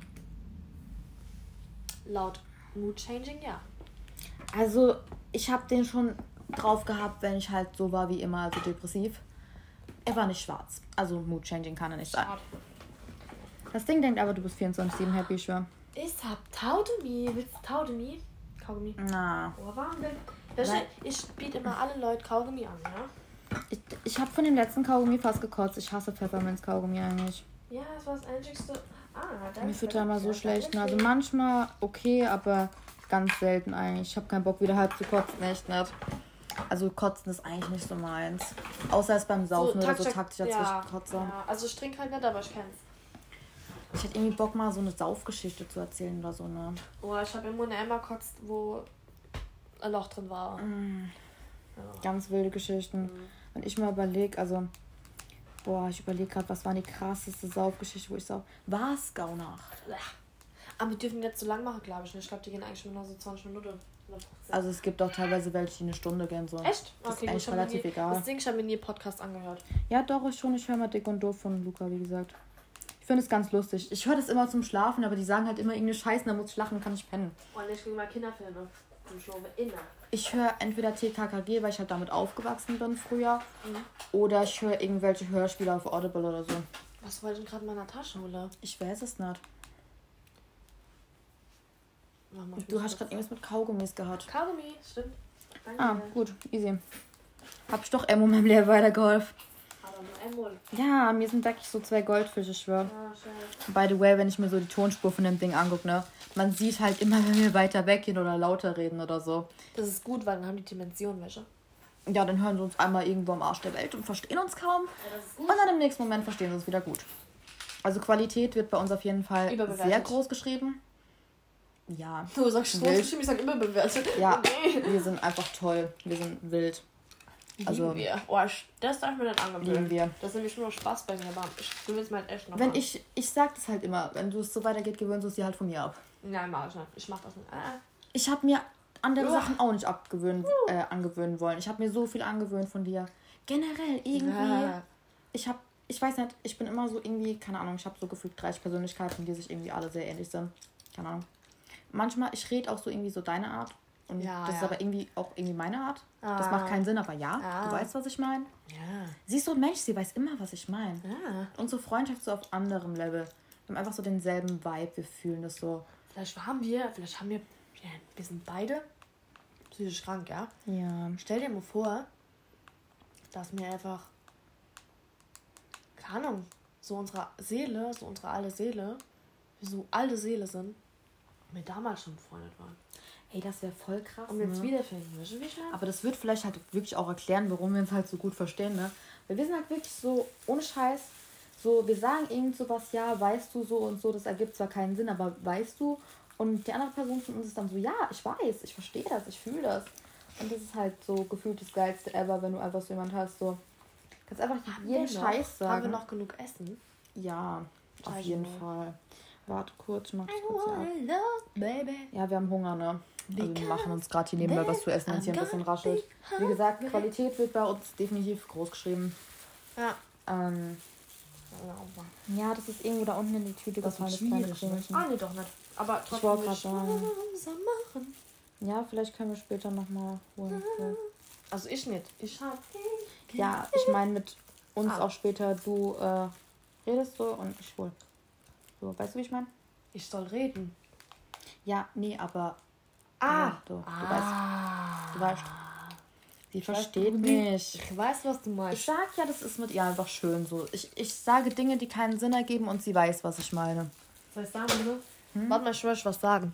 B: Laut Mood Changing, ja.
A: Also, ich habe den schon drauf gehabt, wenn ich halt so war wie immer, also depressiv. Er war nicht schwarz. Also, Mood Changing kann er nicht sein. Schade. Das Ding denkt aber, du bist vierundzwanzig sieben happy, ich schwör.
B: Ich hab Taudemi. Willst du Taudemi? Kaugummi.
A: Na.
B: Oh, warum denn? Ich biete immer alle Leute Kaugummi an, ja?
A: Ich, ich habe von dem letzten Kaugummi fast gekotzt. Ich hasse Pfefferminz-Kaugummi eigentlich.
B: Ja, das war das einzigste. Ah, das
A: Mir fühlt da immer so schlecht. Also manchmal okay, aber ganz selten eigentlich. Ich habe keinen Bock, wieder halb zu kotzen. Echt nicht. Also kotzen ist eigentlich nicht so meins. Außer es beim Saufen so, oder so taktisch dazwischen
B: ja,
A: kotze.
B: Ja, also ich trinke halt nicht, aber ich kenn's.
A: Ich hätte irgendwie Bock, mal so eine Saufgeschichte zu erzählen oder so, ne?
B: Oh, ich habe immer eine Emma gekotzt, wo ein Loch drin war.
A: Mm. Ja. Ganz wilde Geschichten. Mm. Wenn ich mal überlege, also, boah, ich überlege gerade, was war die krasseste Saufgeschichte, wo ich sauf... Wasgaunacht.
B: Aber wir dürfen jetzt so lang machen, glaube ich nicht. Ich glaube, die gehen eigentlich schon nur so zwanzig Minuten.
A: Also es gibt auch teilweise welche, die eine Stunde gehen. So.
B: Echt?
A: Das
B: okay,
A: ist eigentlich relativ
B: nie,
A: egal.
B: Das Ding, ich habe mir nie Podcast angehört.
A: Ja, doch, ich schon. Ich höre mal Dick und Doof von Luca, wie gesagt. Ich finde es ganz lustig. Ich höre das immer zum Schlafen, aber die sagen halt immer irgendeine Scheiße, da muss ich lachen, kann ich pennen.
B: Und ich gucke mal Kinderfilme. Und schlafe immer.
A: Ich höre entweder T K K G, weil ich halt damit aufgewachsen bin früher. Mhm. Oder ich höre irgendwelche Hörspiele auf Audible oder so.
B: Was wollte ich denn gerade in meiner Tasche holen?
A: Ich weiß es nicht. Du hast gerade irgendwas mit Kaugummis gehabt.
B: Kaugummi, stimmt. Danke.
A: Ah, gut, easy. Hab ich doch Emmo meinem Lehrer weitergeholfen.
B: Aber nur Emmo.
A: Ja, mir sind wirklich so zwei Goldfische, ich schwör. Ja, by the way, wenn ich mir so die Tonspur von dem Ding angucke, ne, man sieht halt immer, wenn wir weiter weggehen oder lauter reden oder so.
B: Das ist gut, weil dann haben die Dimensionen welche.
A: Ja, dann hören sie uns einmal irgendwo am Arsch der Welt und verstehen uns kaum. Ja, das ist gut. Und dann im nächsten Moment verstehen sie uns wieder gut. Also Qualität wird bei uns auf jeden Fall sehr groß geschrieben. Ja.
B: Du sagst groß geschrieben, ich sag überbewertet.
A: Ja, nee. Wir sind einfach toll. Wir sind wild. Also,
B: lieben wir. Oh, das darf ich mir nicht angewöhnen.
A: Lieben wir.
B: Das ist nämlich nur Spaß bei mir, aber ich will es mal echt noch
A: Wenn
B: machen.
A: ich, ich sag das halt immer, wenn du es so weitergeht, gewöhnst du es dir halt von mir ab.
B: Nein, mach ich nicht. Ich mach das nicht. Ah.
A: Ich habe mir andere Uah. Sachen auch nicht abgewöhnen, äh, angewöhnen wollen. Ich habe mir so viel angewöhnt von dir. Generell irgendwie. Ja. Ich habe, ich weiß nicht, ich bin immer so irgendwie, keine Ahnung, ich habe so gefühlt dreißig Persönlichkeiten, die sich irgendwie alle sehr ähnlich sind. Keine Ahnung. Manchmal, ich rede auch so irgendwie so deine Art. Und ja, das ja. ist aber irgendwie auch irgendwie meine Art. Ah. Das macht keinen Sinn, aber ja, ah. du weißt, was ich meine.
B: Ja.
A: Sie ist so ein Mensch, sie weiß immer, was ich meine.
B: Ja.
A: Unsere Freundschaft so auf anderem Level. Wir haben einfach so denselben Vibe, wir fühlen das so.
B: Vielleicht haben wir, vielleicht haben wir, ja, wir sind beide psychisch krank, ja?
A: Ja.
B: Stell dir mal vor, dass mir einfach, keine Ahnung, so unsere Seele, so unsere alte Seele, wir so alte Seele sind, wir damals schon befreundet waren.
A: Ey, das wäre voll krass.
B: Und jetzt
A: ne?
B: wiederfinden, weißt du, wie ich meine?
A: Aber das wird vielleicht halt wirklich auch erklären, warum wir uns halt so gut verstehen, ne? Weil wir sind halt wirklich so, ohne Scheiß, So, wir sagen irgend sowas, ja, weißt du so und so, das ergibt zwar keinen Sinn, aber weißt du? Und die andere Person von uns ist dann so, ja, ich weiß, ich verstehe das, ich fühle das. Und das ist halt so gefühlt das Geilste ever, wenn du einfach so jemand hast, so, kannst einfach jeden Scheiß sagen.
B: Haben wir noch genug Essen?
A: Ja, auf
B: Scheiße,
A: jeden
B: ne?
A: Fall. Warte kurz, mach
B: I
A: ich kurz hier ab.
B: wanna love, baby.
A: Ja, wir haben Hunger, ne? Also wir machen uns gerade hier
B: Because
A: nebenbei was zu essen, wenn es hier ein bisschen raschelt. Wie gesagt, Qualität wird bei uns definitiv groß geschrieben.
B: Ja.
A: Ähm, ja, das ist irgendwo da unten in die Tüte
B: Das
A: gefallen,
B: wird
A: das kleine
B: schwierig. Ne?
A: Kringelchen.
B: Ah, nee, doch nicht. Aber
A: Ich wollte
B: trotzdem
A: gerade sagen.
B: müssen machen.
A: Ja, vielleicht können wir später nochmal holen. So.
B: Also ich nicht. Ich hab...
A: Ja, ich meine mit uns
B: Ah.
A: auch später, du äh, redest so und ich hol. So, weißt du, wie ich meine?
B: Ich soll reden.
A: Ja, nee, aber
B: Ah.
A: ja, du, du
B: ah.
A: weißt. Du weißt. Sie
B: Ich
A: versteht
B: weiß,
A: nicht.
B: Ich weiß, was du
A: Ich
B: meinst.
A: sag ja, das ist mit ihr einfach schön so. Ich, ich sage Dinge, die keinen Sinn ergeben und sie weiß, was ich meine.
B: Soll ich sagen, bitte? Hm? Warte mal, ich will was sagen.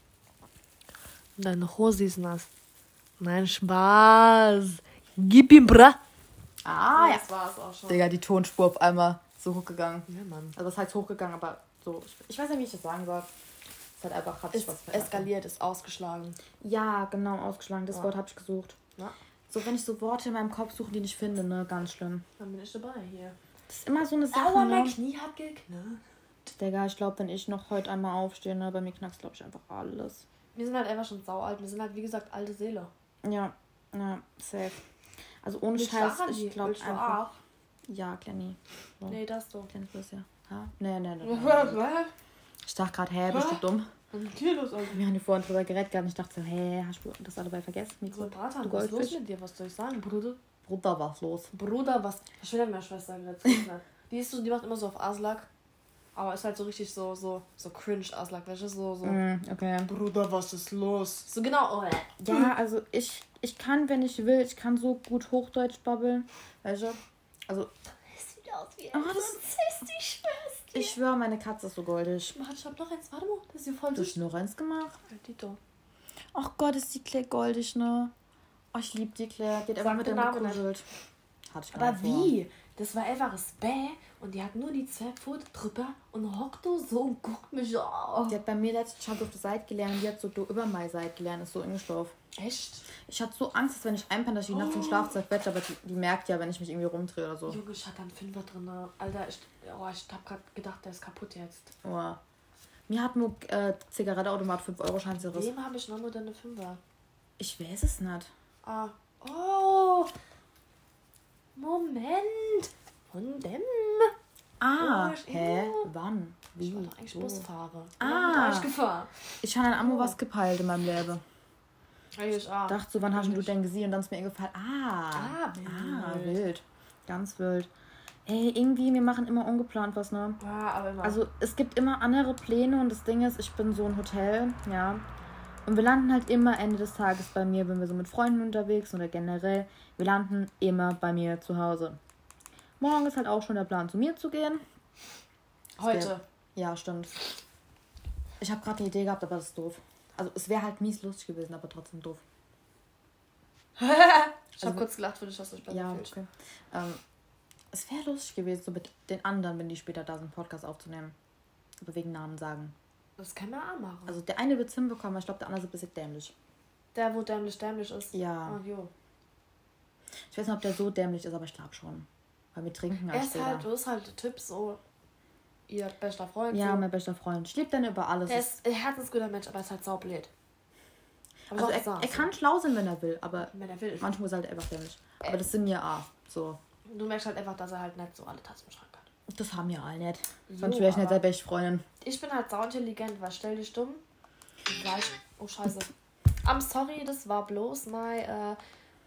B: Deine Hose ist nass. Nein, Spaß. Gib ihm, bra.
A: Ah, ja.
B: Das war's auch schon.
A: Digga, die Tonspur auf einmal so hochgegangen.
B: Ja, Mann.
A: Also das heißt hochgegangen, aber so. Ich, ich weiß nicht, wie ich das sagen soll. Es hat einfach hat sich
B: Ist
A: was verändert.
B: eskaliert, ist ausgeschlagen.
A: Ja, genau, ausgeschlagen. Das
B: Ja.
A: Wort habe ich gesucht.
B: Ja.
A: So, wenn ich so Worte in meinem Kopf suche, die ich nicht finde, ne, ganz schlimm.
B: Dann bin ich dabei hier.
A: Das ist immer so eine Sache,
B: Aua, mein
A: ne?
B: Knie hat geknackt.
A: Digga, ich glaube, wenn ich noch heute einmal aufstehe, ne, bei mir knackst, glaube ich, einfach alles.
B: Wir sind halt einfach schon saualt. Wir sind halt, wie gesagt, alte Seele.
A: Ja, ja, safe. Also ohne
B: Willst du
A: Scheiß,
B: auch,
A: ich
B: Andi?
A: glaube
B: Willst du
A: einfach...
B: auch?
A: Ja, Kleini. So.
B: Nee, das so.
A: Kleines bisschen. Ha? Nee, nee, nee. nee.
B: Was?
A: Ich dachte gerade, hä, bist du dumm?
B: Was ist hier los, Alter?
A: Wir haben hier vorhin drüber geredet gehabt und ich dachte so, hä, hast du das alle bei vergessen?
B: So,
A: Mikro,
B: Bratan,
A: du
B: was ist los
A: Goldfisch?
B: mit dir? Was soll ich sagen, Bruder?
A: Bruder, was los?
B: Bruder, was? Ich will ja meine Schwester gerade. Die ist so, die macht immer so auf Aslak. Aber ist halt so richtig so, so, so cringe Aslak, weißt du? So, so.
A: Mm, okay.
B: Bruder, was ist los? So genau, oh,
A: Ja, also ich, ich kann, wenn ich will, ich kann so gut Hochdeutsch babbeln. Weißt du? Also,
B: Das sieht aus wie
A: Oh,
B: ein
A: das-
B: Schwester.
A: ich schwöre, meine Katze ist so goldig.
B: Warte, ich hab noch eins. Warte mal, das ist hier voll
A: Du
B: süß.
A: hast nur eins gemacht.
B: Tito.
A: Ach Gott, ist die Claire goldig, ne? Oh, ich liebe die Claire. Die hat einfach
B: Sag
A: mit
B: den
A: dem
B: Namen
A: gekuschelt. Hatte ich
B: Aber
A: gar nicht vor.
B: wie? Das war einfach ein Bä und die hat nur die zwei Pfoten drüber und hockt da so und guckt mich an.
A: Die hat bei mir letztens schon auf der Seite gelernt, die hat so do über meine Seite gelernt, ist so eingeschlafen.
B: Echt?
A: Ich hatte so Angst, dass wenn ich einpenne, dass ich die nachts im Schlafzeit wette, aber die, die merkt ja, wenn ich mich irgendwie rumdrehe oder so.
B: Junge, ich hatte einen Fünfer drin. Alter, ich, oh, ich hab grad gedacht, der ist kaputt jetzt.
A: Oh. Mir hat nur äh, Zigaretteautomat fünf Euro Schein zerrissen.
B: Wem habe ich noch nur deine Fünfer?
A: Ich weiß es nicht.
B: Ah. Oh! Moment! Von dem?
A: Ah,
B: Oh, ich-
A: hä?
B: oh.
A: Wann? Wie?
B: Ich war doch eigentlich
A: Wo?
B: Busfahrer.
A: Ah.
B: Ich gefahren.
A: Ich habe an Ammo
B: Oh.
A: was gepeilt in meinem Leben.
B: Ich auch.
A: Dachte so, wann hast du
B: Wirklich.
A: denn gesehen? Und dann ist mir eingefallen, ah,
B: Ah,
A: ah,
B: wild.
A: wild. Ganz wild. Ey, irgendwie, wir machen immer ungeplant was, ne?
B: Ja, aber immer.
A: Also es gibt immer andere Pläne und das Ding ist, ich bin so ein Hotel, ja. Und wir landen halt immer Ende des Tages bei mir, wenn wir so mit Freunden unterwegs sind oder generell. Wir landen immer bei mir zu Hause. Morgen ist halt auch schon der Plan, zu mir zu gehen.
B: heute.
A: Ja, stimmt. Ich habe gerade eine Idee gehabt, aber das ist doof. Also es wäre halt mies lustig gewesen, aber trotzdem doof.
B: Ich habe
A: Also-
B: kurz gelacht, für dich, dass du dich besser
A: Ja,
B: fühlst.
A: okay. Ähm, es wäre lustig gewesen, so mit den anderen, wenn die später da sind, einen Podcast aufzunehmen. Aber wegen Namen sagen.
B: Das kann man auch machen.
A: Also der eine wird es hinbekommen, aber ich glaube, der andere ist ein bisschen dämlich.
B: Der, wo dämlich dämlich ist.
A: Ja.
B: Oh, jo.
A: Ich weiß nicht, ob der so dämlich ist, aber ich glaube schon. Weil wir trinken
B: Er
A: halt
B: ist
A: später.
B: halt, du bist halt der Typ so, ihr bester Freund.
A: Ja,
B: so.
A: mein bester Freund. Ich liebe den über alles.
B: Der ist ein herzensguter Mensch, aber er ist halt saublöd. Aber
A: also
B: auch
A: er,
B: saß,
A: er kann schlau sein, wenn er will, aber
B: wenn er will.
A: manchmal ist er halt einfach dämlich. Aber das sind ja auch so.
B: Du merkst halt einfach, dass er halt nicht so alle Tassen im Schrank hat.
A: Das haben ja alle nicht.
B: Jo,
A: Sonst wäre ich nicht
B: aber-
A: der beste Freundin.
B: Ich bin halt sauintelligent, weil stell dich dumm. Sag ich, oh scheiße. I'm sorry, das war bloß my uh,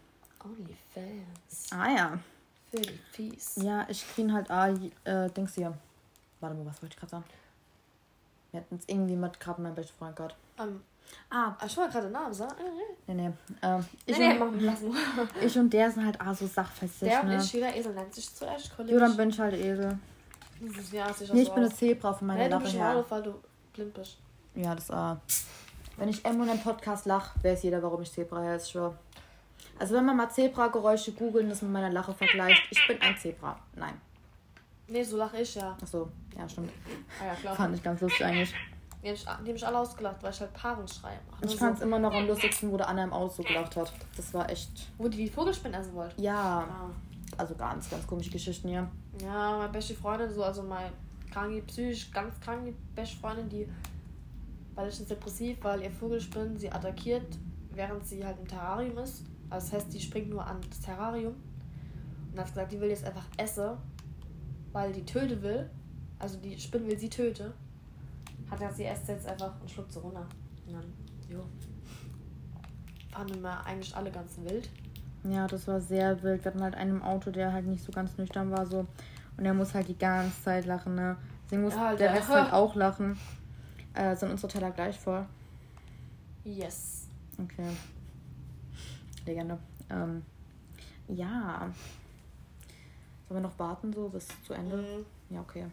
B: OnlyFans.
A: Ah ja.
B: Für die Fies.
A: Ja, ich krieg halt ah, äh, Dings hier. Warte mal, was wollte ich gerade sagen? Wir hatten es irgendwie mit gerade mein bester Freund gehabt.
B: Um,
A: Ah,
B: ich wollte gerade den Namen sagen.
A: nee, nee. Ähm, ich,
B: Nee, nee,
A: und,
B: mach mich lassen.
A: ich und der sind halt ah, so sachfestig,
B: Der und
A: ne?
B: ich, jeder Esel nennt sich zuerst Kollege.
A: Jo, dann bin ich halt Esel.
B: Ja, sicher
A: Nee, ich
B: so
A: bin
B: aus.
A: eine Zebra von meiner
B: Nee, du
A: Lache
B: bist
A: her.
B: Waldorf, weil du blind bist.
A: Ja, das ah. Wenn ich immer in einem Podcast lache, weiß jeder, warum ich Zebra heiße, ich schwör. Also wenn man mal Zebra-Geräusche googeln, das mit meiner Lache vergleicht, ich bin ein Zebra. Nein.
B: Nee, so lache ich ja.
A: Achso, ja, stimmt.
B: Ah, ja, klar.
A: Fand ich ganz lustig eigentlich.
B: Die haben mich alle ausgelacht, weil ich halt Paarungsschrei mache.
A: Ich fand es immer noch am lustigsten, wo der Anna im Auto gelacht hat. Das war echt...
B: Wo die die Vogelspinnen essen wollte?
A: Ja.
B: Ah.
A: Also ganz, ganz komische Geschichten hier.
B: Ja, meine beste Freundin, so, also meine kranke, psychisch ganz kranke beste Freundin, die, weil ich ist depressiv, weil ihr Vogelspinn sie attackiert, während sie halt im Terrarium ist. Also das heißt, die springt nur an das Terrarium. Und hat gesagt, die will jetzt einfach essen, weil die töten will. Also die Spinne will sie töten. Hat er sie erst jetzt einfach und schluckt so runter. Und dann, jo. Fanden wir eigentlich alle ganz wild.
A: Ja, das war sehr wild. Wir hatten halt einen im Auto, der halt nicht so ganz nüchtern war so. Und der muss halt die ganze Zeit lachen, ne? Deswegen muss ja, der Rest halt auch lachen. Äh, sind unsere Teller gleich voll?
B: Yes.
A: Okay. Legende. Ähm, ja. Sollen wir noch warten so bis zu Ende? Mhm. Ja, okay.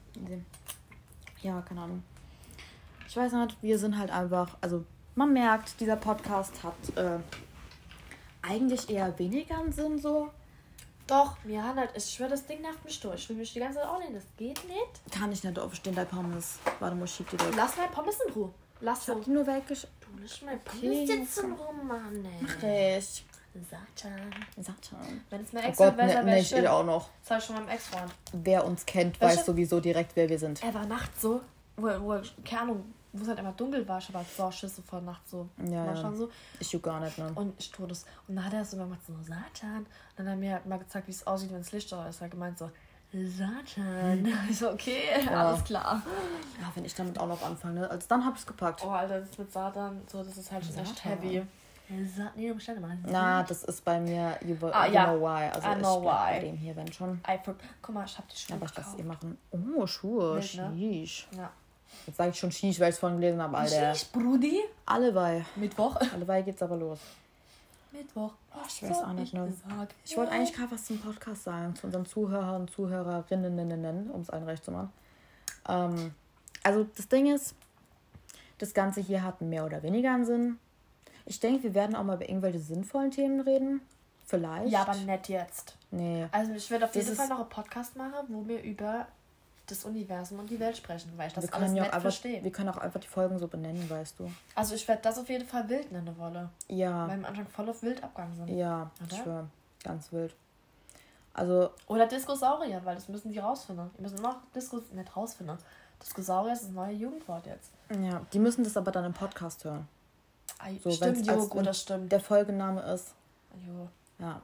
A: Ja, keine Ahnung. Ich weiß nicht, wir sind halt einfach, also man merkt, dieser Podcast hat äh, eigentlich eher weniger einen Sinn so.
B: Doch, mir hat halt, ich schwöre, das Ding nervt mich durch. Ich will mich die ganze Zeit aufnehmen, das geht nicht.
A: Kann ich nicht aufstehen, dein Pommes. Warte mal, schieb die weg.
B: Lass mein Pommes in Ruhe. Lass
A: ich hab die nur weggesch...
B: Du lässt mein Pommes jetzt in Ruhe, Mann, ey.
A: Mach ich.
B: Satan.
A: Satan.
B: Wenn es mein
A: Oh
B: Ex
A: Gott,
B: wäre,
A: ne,
B: wäre
A: nicht ich auch noch.
B: Das habe ich schon meinem Ex-Freund.
A: Wer uns kennt,
B: Welche?
A: weiß sowieso direkt, wer wir sind.
B: Er war nachts so, wo, wo keine Ahnung, wo es halt immer dunkel war, ich habe halt so Schüsse vor Nacht so.
A: Ja, ja.
B: Schon so.
A: Ich ju gar nicht, ne?
B: Und ich tue das. Und dann hat er so gemacht, so Satan. Und dann hat er mir halt mal gezeigt, wie es aussieht, wenn es Licht da ist. Er hat gemeint so, Satan. Ich so, okay,
A: ja.
B: Alles klar.
A: Ja, wenn ich damit auch noch anfange, ne? Also dann hab ich's gepackt.
B: Oh, Alter, das mit Satan, so, das ist halt schon echt heavy. Sa- nee, bestell mal.
A: Na, das ist bei mir, you,
B: ah,
A: you
B: ja.
A: know why. Also
B: I know
A: ich
B: why.
A: bei dem hier, wenn schon.
B: I for- Guck mal, ich hab die Schuhe
A: Aber ich
B: gekauft.
A: das eh machen. Oh, Schuhe,
B: Wild, ne?
A: Sheesh.
B: Ja.
A: Jetzt sag ich schon Sheesh, weil ich es vorhin gelesen habe, Alter.
B: Sheesh, Brudi.
A: Allebei.
B: Mittwoch.
A: Allebei geht's aber los.
B: Mittwoch.
A: Oh, ich weiß auch nicht, ne? Ich wollte eigentlich gerade was zum Podcast sagen, zu unseren Zuhörern und Zuhörerinnen, um es allen recht zu machen. Ähm, also das Ding ist, das Ganze hier hat mehr oder weniger einen Sinn. Ich denke, wir werden auch mal über irgendwelche sinnvollen Themen reden. Vielleicht.
B: Ja, aber nicht jetzt.
A: Nee.
B: Also ich werde auf
A: Das
B: jeden Fall
A: ist-
B: noch einen Podcast machen, wo wir über das Universum und die Welt sprechen, weil ich das
A: wir
B: alles
A: können ja
B: nicht
A: auch einfach,
B: verstehe.
A: wir können auch einfach die Folgen so benennen, weißt du.
B: Also ich werde das auf jeden Fall wild nennen wollen.
A: Ja.
B: Weil wir am Anfang voll auf wild abgegangen sind.
A: Ja,
B: Oder?
A: ich schwöre. Ganz wild. Also,
B: Oder Diskosaurier, weil das müssen die rausfinden. Die müssen noch Diskos nicht rausfinden. Diskosaurier ist das neue Jugendwort jetzt.
A: ja, die müssen das aber dann im Podcast hören.
B: Ah,
A: So,
B: stimmt,
A: wenn's als-
B: Jo, gut, das stimmt.
A: Der Folgename ist.
B: Jo.
A: Ja.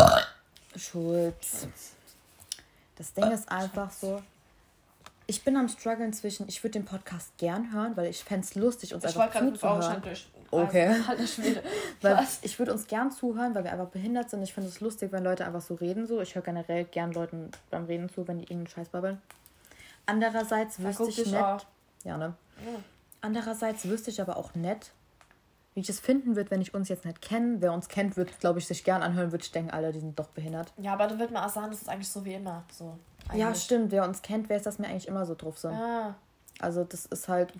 A: Schulz. Das Ding ist einfach so. Ich bin am struggeln zwischen, ich würde den Podcast gern hören, weil ich fände es lustig, uns
B: Ich
A: einfach
B: wollte gerade mit
A: zuzuhören.
B: Augenschein durch.
A: Okay.
B: Also, halt nicht wieder.
A: Weil
B: Was?
A: ich würde uns gern zuhören, weil wir einfach behindert sind. Ich finde es lustig, wenn Leute einfach so reden. So. Ich höre generell gern Leuten beim Reden zu, wenn die irgendeinen Scheiß babbeln. Andererseits
B: Da
A: wüsste
B: guck
A: ich
B: ich
A: nicht.
B: auch.
A: Ja, ne?
B: Ja.
A: Andererseits wüsste ich aber auch nicht, wie ich es finden würde, wenn ich uns jetzt nicht kenne. Wer uns kennt, wird, glaube ich, sich gern anhören, würde ich denken, alle, die sind doch behindert.
B: Ja, aber da wird man auch sagen, das ist eigentlich so wie immer. So,
A: Ja,
B: eigentlich.
A: stimmt. Wer uns kennt, weiß, dass wir eigentlich immer so drauf sind.
B: Ah.
A: Also das ist halt...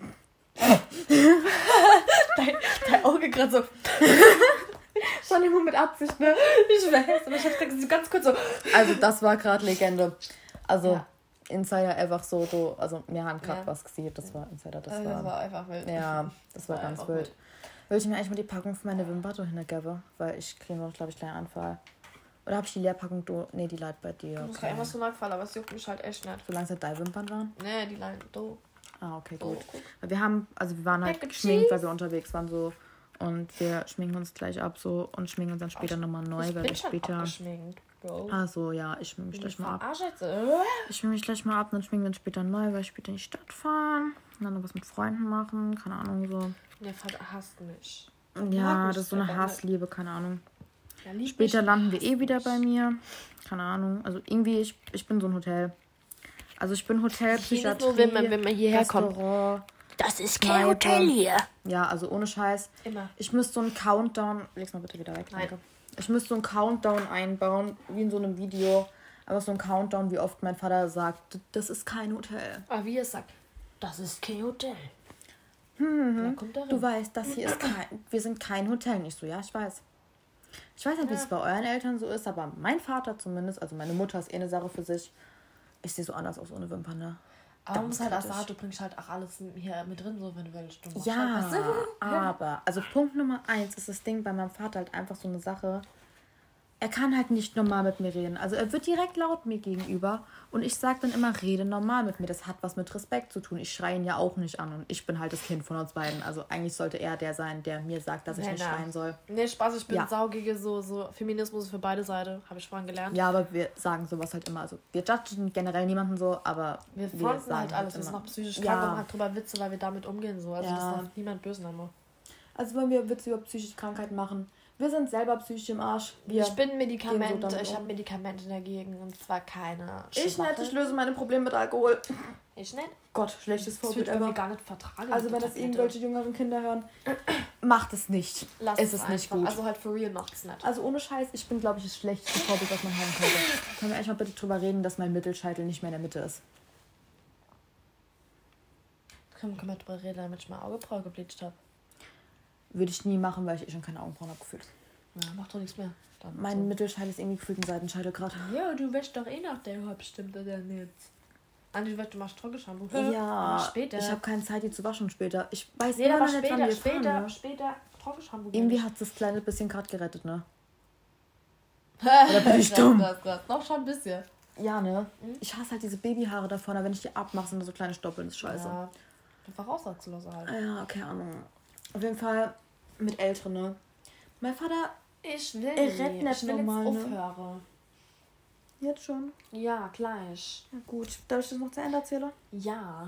B: Dein, dein Auge gerade so.
A: Schon immer mit Absicht, ne?
B: Ich weiß, aber ich hab gerade so ganz kurz so.
A: Also das war gerade Legende. Also
B: Ja.
A: Insider einfach so, so also wir haben gerade
B: Ja.
A: was gesehen. Das war Insider, das,
B: Das,
A: war...
B: war einfach wild.
A: Ja, das war
B: war
A: ganz
B: einfach
A: wild.
B: wild.
A: Will ich mir eigentlich mal die Packung für meine Wimpern hingeben? Weil ich kriege noch, glaube ich, gleich einen Anfall. Oder habe ich die Leerpackung? Do- nee, die lag bei dir.
B: Ich muss
A: Okay.
B: okay. irgendwas so nachgefallen, aber es juckt mich halt echt nicht.
A: Solange es halt deine Wimpern waren?
B: Nee, die Leine, do.
A: Ah, okay,
B: do.
A: gut. Weil wir haben, also wir waren halt
B: Mac and
A: geschminkt,
B: cheese.
A: weil wir unterwegs waren so. Und wir schminken uns gleich ab so und schminken uns dann später nochmal neu,
B: Ich
A: weil
B: bin
A: wir
B: schon
A: später...
B: abgeschminkt, Bro.
A: Ah so, ja, ich schminke mich
B: Ich
A: gleich mal ab.
B: verarsche jetzt. Äh?
A: Ich schminke mich gleich mal ab, dann schminken wir uns später neu, weil wir später in die Stadt fahren. Und dann noch was mit Freunden machen, keine Ahnung, so.
B: Der Vater hasst mich.
A: Ja,
B: mich
A: das ist so eine
B: einfach nicht.
A: Hassliebe, keine Ahnung.
B: Er liebt
A: Später
B: mich,
A: landen wir
B: hasst
A: eh wieder
B: mich.
A: bei mir. Keine Ahnung. Also irgendwie, ich, ich bin so ein Hotel. Also ich bin Hotel,
B: Jedes
A: Psychiatrie,
B: Mal, wenn man- wenn man hierher kommt.
A: Restaurant.
B: Das ist
A: kein Hotel
B: hier.
A: Ja, also ohne Scheiß.
B: Immer.
A: Ich müsste so einen Countdown... Leg's mal bitte wieder weg,
B: Nein.
A: danke. Ich müsste so einen Countdown einbauen, wie in so einem Video. Aber so ein Countdown, wie oft mein Vater sagt, das ist kein Hotel.
B: Aber wie er sagt, das ist kein Hotel.
A: Mhm.
B: Da kommt er
A: Du
B: rein.
A: weißt, das hier ist kein... Wir sind kein Hotel. Nicht so, ja, ich weiß. Ich weiß nicht, wie
B: Ja.
A: es bei euren Eltern so ist, aber mein Vater zumindest, also meine Mutter ist eh eine Sache für sich. Ich sehe so anders aus ohne Wimpern, ne?
B: Aber man muss halt auch sagen, du bringst halt auch alles hier mit drin, so wenn du willst. Du
A: ja,
B: halt
A: aber, also Punkt Nummer eins ist das Ding bei meinem Vater halt einfach so eine Sache. Er kann halt nicht normal mit mir reden. Also er wird direkt laut mir gegenüber und ich sage dann immer, rede normal mit mir. Das hat was mit Respekt zu tun. Ich schreie ihn ja auch nicht an und ich bin halt das Kind von uns beiden. Also eigentlich sollte er der sein, der mir sagt, dass ich
B: nee,
A: nicht
B: na.
A: schreien soll.
B: Nee, Spaß, ich bin
A: ja.
B: saugige, so, so Feminismus für beide Seiten, habe ich vorhin gelernt.
A: Ja, aber wir sagen sowas halt immer. Also wir judgen generell niemanden so, aber
B: wir fronten wir halt alles. Halt wir sind noch psychisch krank ja. und halt drüber Witze, weil wir damit umgehen. So. Also ja. das darf niemand böse nehmen.
A: Also wenn wir Witze über psychische Krankheiten machen, wir sind selber psychisch im Arsch. Wir
B: ich bin Medikamente,
A: so
B: ich
A: um.
B: habe Medikamente dagegen und zwar keine
A: Ich nicht, ich löse meine Probleme mit Alkohol.
B: Ich nicht?
A: Gott, schlechtes Vorbild
B: das wird gar nicht vertragen.
A: Also wenn das irgendwelche jüngeren Kinder hören, macht es nicht.
B: Lass
A: es
B: ist
A: es nicht gut.
B: Also halt for real macht es nicht.
A: Also ohne Scheiß, ich bin glaube ich das schlechteste Vorbild, was man haben könnte. Können wir echt mal bitte drüber reden, dass mein Mittelscheitel nicht mehr in der Mitte ist?
B: Können wir drüber reden, damit ich mein Augenbraue gebleicht habe?
A: Würde ich nie machen, weil ich eh schon keine Augenbrauen habe gefühlt.
B: Ja, macht doch nichts mehr. Dann
A: mein
B: so.
A: Mittelscheitel ist irgendwie gefühlt ein Seitenscheitel gerade.
B: Ja, du wäschst doch eh nach der überhaupt stimmt oder nicht? Andi, du machst Trockenshampoo.
A: Ja,
B: aber später.
A: Ich habe keine Zeit, die zu waschen später. Ich weiß
B: nee,
A: immer
B: aber
A: noch nicht,
B: später,
A: wann wir
B: später,
A: fahren, ne?
B: später Trockenshampoo.
A: Irgendwie hat das kleine bisschen gerade gerettet, ne? Oder bin ich dumm?
B: Das, das, das. Doch schon ein bisschen.
A: Ja, ne? Mhm. Ich hasse halt diese Babyhaare da vorne, wenn ich die abmache, sind da so kleine Stoppeln, das ist scheiße.
B: Ja, einfach rauswachsen lassen halt.
A: Ja, keine Ahnung. Auf jeden Fall mit Älteren, ne? Mein Vater,
B: ich will,
A: er rennt nicht
B: ich will
A: normal,
B: jetzt aufhören.
A: Ne? Jetzt schon?
B: Ja, gleich.
A: Ja gut, darf ich das noch zu Ende erzählen?
B: Ja.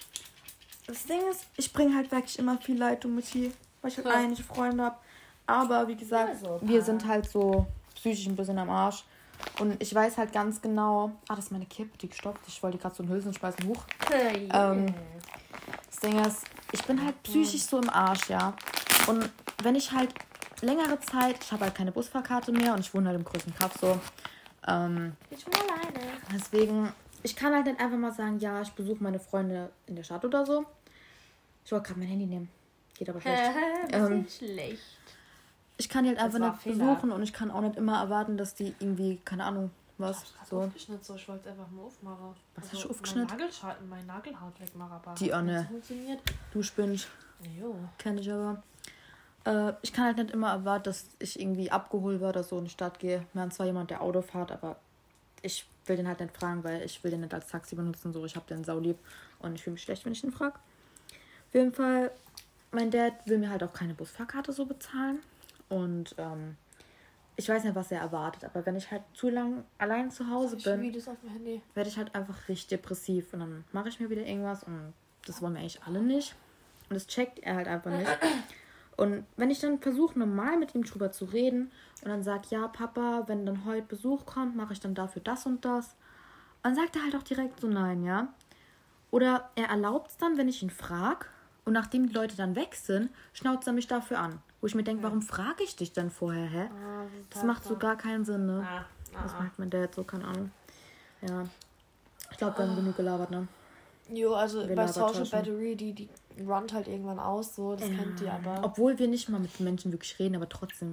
A: Das Ding ist, ich bringe halt wirklich immer viel Leitung mit hier, weil ich halt ja. einige Freunde habe. Aber wie gesagt, ja, so wir sind halt so psychisch ein bisschen am Arsch. Und ich weiß halt ganz genau... Ah, das ist meine Kippe, die gestopft. Ich wollte gerade so ein Hülsen speisen. Hoch. Hey. Ähm, das Ding ist, ich bin halt psychisch so im Arsch, ja. Und wenn ich halt längere Zeit... Ich habe halt keine Busfahrkarte mehr und ich wohne halt im größten Kaff so. Ähm,
B: ich wohne alleine.
A: Deswegen... Ich kann halt nicht einfach mal sagen, ja, ich besuche meine Freunde in der Stadt oder so. Ich wollte gerade mein Handy nehmen. Geht aber schlecht. ähm,
B: schlecht.
A: Ich kann die halt einfach nicht Fehler. besuchen und ich kann auch nicht immer erwarten, dass die irgendwie, keine Ahnung, was.
B: Ich hab's so. aufgeschnitten, so. Ich wollte es einfach mal aufmachen.
A: Was
B: also
A: hast du aufgeschnitten?
B: Mein Nagelschalten, mein Nagelhaut wegmachen, aber
A: die auch nicht.
B: Funktioniert.
A: Du spinnst.
B: Jo.
A: Kenn ich aber. Äh, ich kann halt nicht immer erwarten, dass ich irgendwie abgeholt werde oder so in die Stadt gehe. Wir haben zwar jemand, der Auto fährt, aber ich will den halt nicht fragen, weil ich will den nicht als Taxi benutzen. So, ich habe den saulieb und ich fühle mich schlecht, wenn ich den frage. Auf jeden Fall, mein Dad will mir halt auch keine Busfahrkarte so bezahlen. Und ähm, ich weiß nicht, was er erwartet. Aber wenn ich halt zu lang allein zu Hause
B: ich
A: bin, werde ich halt einfach richtig depressiv. Und dann mache ich mir wieder irgendwas. Und das wollen wir eigentlich alle nicht. Und das checkt er halt einfach nicht. Und wenn ich dann versuche, normal mit ihm drüber zu reden und dann sage, ja, Papa, wenn dann heute Besuch kommt, mache ich dann dafür das und das. Dann sagt er halt auch direkt so nein, ja. Oder er erlaubt es dann, wenn ich ihn frage. Und nachdem die Leute dann weg sind, schnauzt er mich dafür an. Wo ich mir denke, warum frage ich dich denn vorher, hä? Ah, das macht so gar keinen Sinn, ne? Ah, ah, das macht mein Dad so, keine Ahnung. Ja. Ich glaube, wir haben genug gelabert, ne?
B: Jo, also wir bei Social Battery, die, die runnt halt irgendwann aus, so, das ja. kennt ihr aber.
A: Obwohl wir nicht mal mit Menschen wirklich reden, aber trotzdem.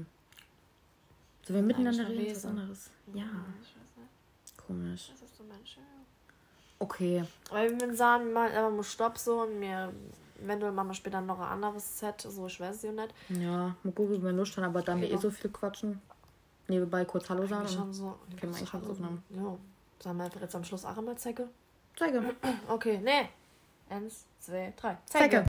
A: So, wir miteinander reden, ist was anderes. Ja. Ich weiß nicht. Komisch. Das ist so Menschen. Okay.
B: Weil wir sagen, mal einfach mal Stopp so und mir... Eventuell machen wir später noch ein anderes Set, so ich weiß es ja nicht.
A: Ja, mal gucken, wie wir Lust haben, aber da wir eh so viel quatschen. Nebenbei kurz Hallo sagen.
B: Schon so.
A: Können wir eigentlich schon so aufnehmen.
B: Ja. Sagen wir einfach jetzt am Schluss auch immer Zecke?
A: Zecke.
B: Okay, nee. Eins, zwei, drei.
A: Zecke. Zecke.